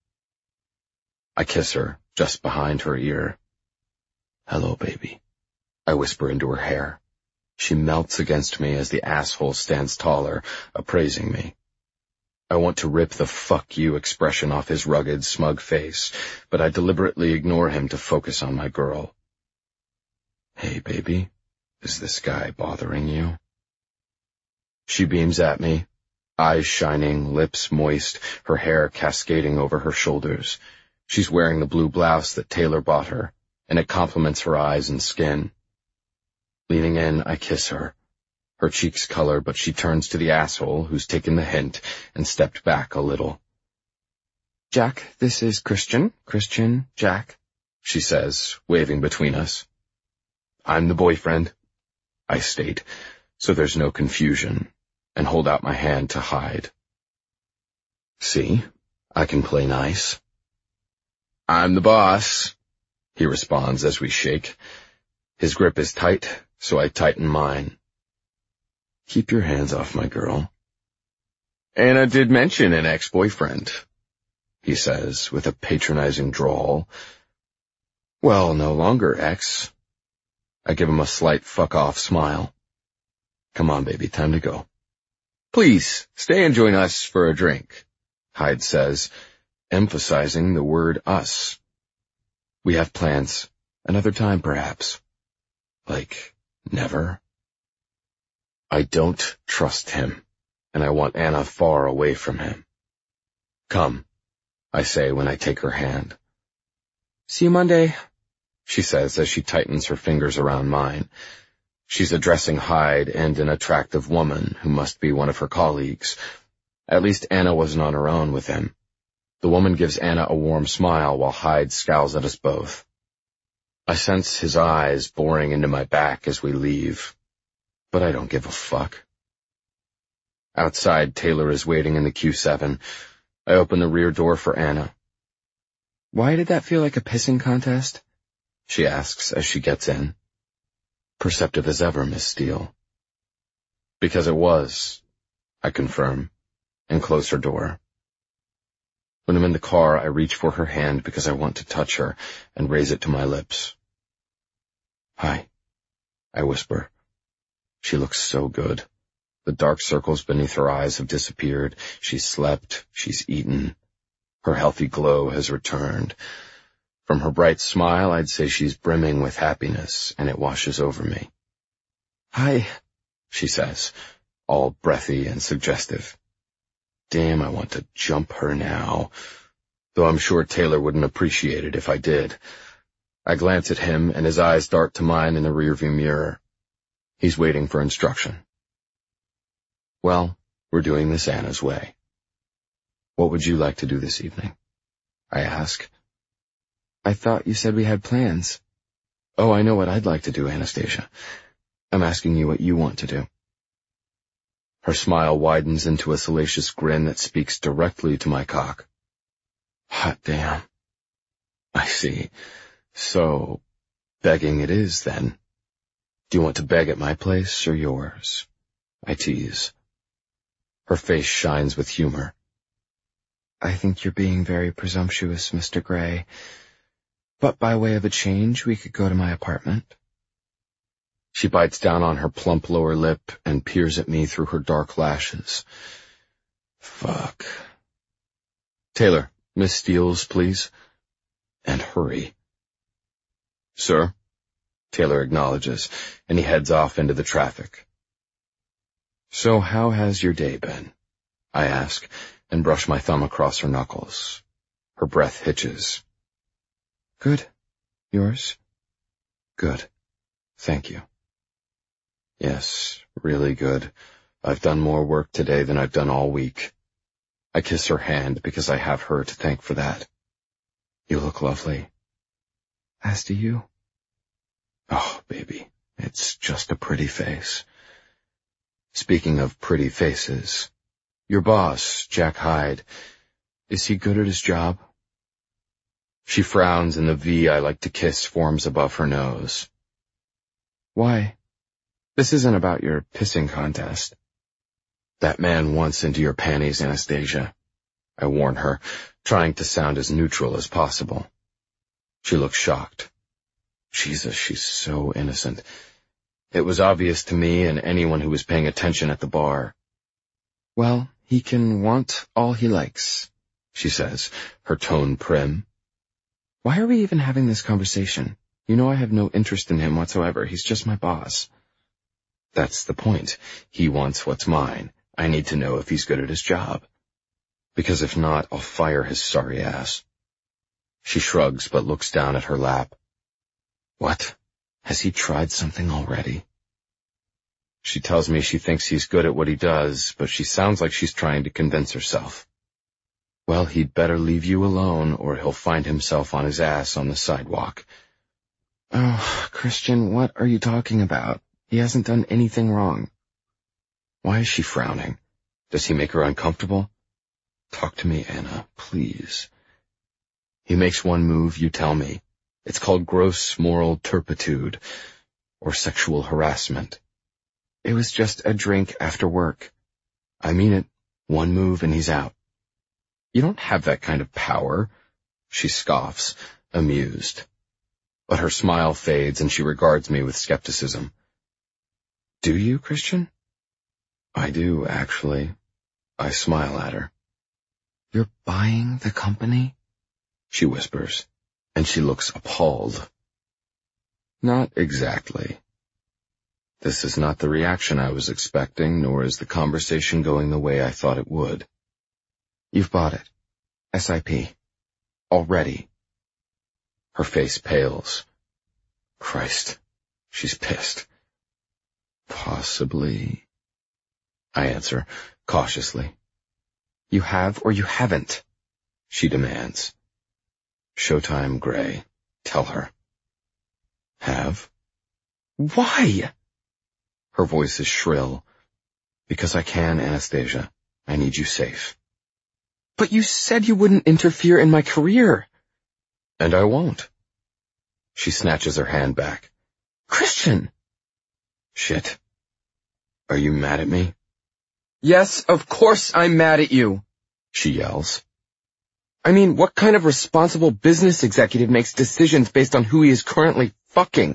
I kiss her, just behind her ear. Hello, baby. I whisper into her hair. She melts against me as the asshole stands taller, appraising me. I want to rip the fuck you expression off his rugged, smug face, but I deliberately ignore him to focus on my girl. Hey, baby, is this guy bothering you? She beams at me, eyes shining, lips moist, her hair cascading over her shoulders. She's wearing the blue blouse that Taylor bought her, and it complements her eyes and skin. Leaning in, I kiss her. Her cheeks color, but she turns to the asshole, who's taken the hint, and stepped back a little. Jack, this is Christian. Christian, Jack, she says, waving between us. I'm the boyfriend, I state, so there's no confusion, and hold out my hand to Hyde. See, I can play nice. I'm the boss, he responds as we shake. His grip is tight, so I tighten mine. Keep your hands off my girl. Anna did mention an ex-boyfriend, he says with a patronizing drawl. Well, no longer ex. I give him a slight fuck-off smile. Come on, baby, time to go. Please, stay and join us for a drink, Hyde says, emphasizing the word us. We have plans. Another time, perhaps. Like, never? I don't trust him, and I want Anna far away from him. Come, I say when I take her hand. See you Monday. she says as she tightens her fingers around mine. She's addressing Hyde and an attractive woman who must be one of her colleagues. At least Anna wasn't on her own with him. The woman gives Anna a warm smile while Hyde scowls at us both. I sense his eyes boring into my back as we leave, but I don't give a fuck. Outside, Taylor is waiting in the Q seven. I open the rear door for Anna. "Why did that feel like a pissing contest?" she asks as she gets in. "Perceptive as ever, Miss Steele." "Because it was," I confirm, and close her door. When I'm in the car, I reach for her hand because I want to touch her and raise it to my lips. "Hi," I whisper. She looks so good. The dark circles beneath her eyes have disappeared. She's slept. She's eaten. Her healthy glow has returned. From her bright smile, I'd say she's brimming with happiness, and it washes over me. "Hi," she says, all breathy and suggestive. Damn, I want to jump her now, though I'm sure Taylor wouldn't appreciate it if I did. I glance at him, and his eyes dart to mine in the rearview mirror. He's waiting for instruction. "Well, we're doing this Anna's way. What would you like to do this evening?" I ask. "I thought you said we had plans." "Oh, I know what I'd like to do, Anastasia. I'm asking you what you want to do." Her smile widens into a salacious grin that speaks directly to my cock. Hot damn. I see. So, begging it is, then. Do you want to beg at my place or yours? I tease. Her face shines with humor. "I think you're being very presumptuous, Mister Gray. But by way of a change, we could go to my apartment." She bites down on her plump lower lip and peers at me through her dark lashes. Fuck. "Taylor, Miss Steele's, please. And hurry." "Sir?" Taylor acknowledges, and he heads off into the traffic. "So how has your day been?" I ask, and brush my thumb across her knuckles. Her breath hitches. "Good. Yours?" "Good. Thank you." "Yes, really good. I've done more work today than I've done all week." I kiss her hand because I have her to thank for that. "You look lovely." "As do you." "Oh, baby, it's just a pretty face." Speaking of pretty faces, your boss, Jack Hyde, is he good at his job? She frowns and the V I like to kiss forms above her nose. "Why? This isn't about your pissing contest." "That man wants into your panties, Anastasia," I warn her, trying to sound as neutral as possible. She looks shocked. Jesus, she's so innocent. It was obvious to me and anyone who was paying attention at the bar. "Well, he can want all he likes," she says, her tone prim. "Why are we even having this conversation? You know I have no interest in him whatsoever. He's just my boss." "That's the point. He wants what's mine. I need to know if he's good at his job. Because if not, I'll fire his sorry ass." She shrugs but looks down at her lap. What? Has he tried something already? She tells me she thinks he's good at what he does, but she sounds like she's trying to convince herself. Well, he'd better leave you alone or he'll find himself on his ass on the sidewalk. "Oh, Christian, what are you talking about? He hasn't done anything wrong." Why is she frowning? Does he make her uncomfortable? Talk to me, Anna, please. He makes one move, you tell me. It's called gross moral turpitude, or sexual harassment. It was just a drink after work. I mean it. One move and he's out. You don't have that kind of power. She scoffs, amused. But her smile fades and she regards me with skepticism. Do you, Christian? I do, actually. I smile at her. You're buying the company? She whispers, and she looks appalled. Not exactly. This is not the reaction I was expecting, nor is the conversation going the way I thought it would. You've bought it. S I P. Already. Her face pales. Christ, she's pissed. Possibly, I answer, cautiously. You have or you haven't, she demands. Showtime, Gray. Tell her. Have? Why? Her voice is shrill. Because I can, Anastasia. I need you safe. But you said you wouldn't interfere in my career. And I won't. She snatches her hand back. Christian! Shit. Are you mad at me? Yes, of course I'm mad at you, she yells. I mean, what kind of responsible business executive makes decisions based on who he is currently fucking?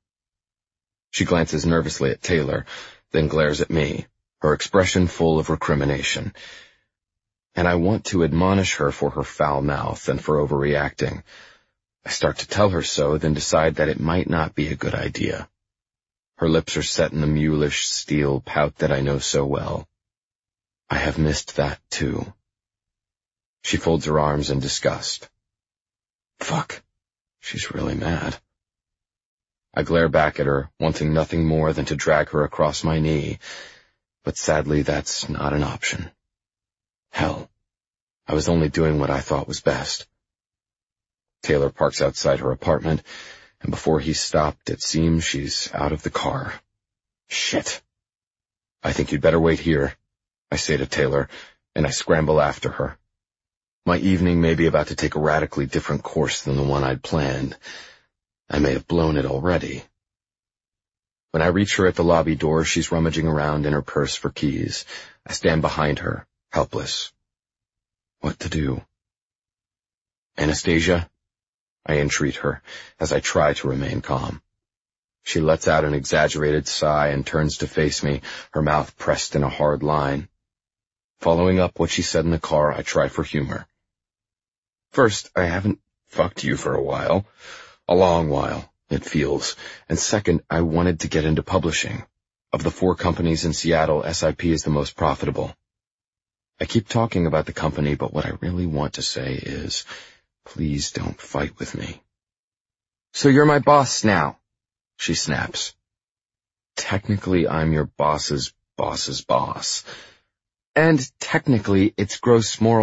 She glances nervously at Taylor, then glares at me, her expression full of recrimination. And I want to admonish her for her foul mouth and for overreacting. I start to tell her so, then decide that it might not be a good idea. Her lips are set in the mulish steel pout that I know so well. I have missed that, too. She folds her arms in disgust. Fuck. She's really mad. I glare back at her, wanting nothing more than to drag her across my knee, but sadly that's not an option. Hell, I was only doing what I thought was best. Taylor parks outside her apartment, and before he's stopped, it seems she's out of the car. Shit. I think you'd better wait here, I say to Taylor, and I scramble after her. My evening may be about to take a radically different course than the one I'd planned. I may have blown it already. When I reach her at the lobby door, she's rummaging around in her purse for keys. I stand behind her, helpless. What to do? Anastasia? I entreat her, as I try to remain calm. She lets out an exaggerated sigh and turns to face me, her mouth pressed in a hard line. Following up what she said in the car, I try for humor. First, I haven't fucked you for a while. A long while, it feels. And second, I wanted to get into publishing. Of the four companies in Seattle, S I P is the most profitable. I keep talking about the company, but what I really want to say is, please don't fight with me. So you're my boss now, she snaps. Technically, I'm your boss's boss's boss. And technically, it's gross moral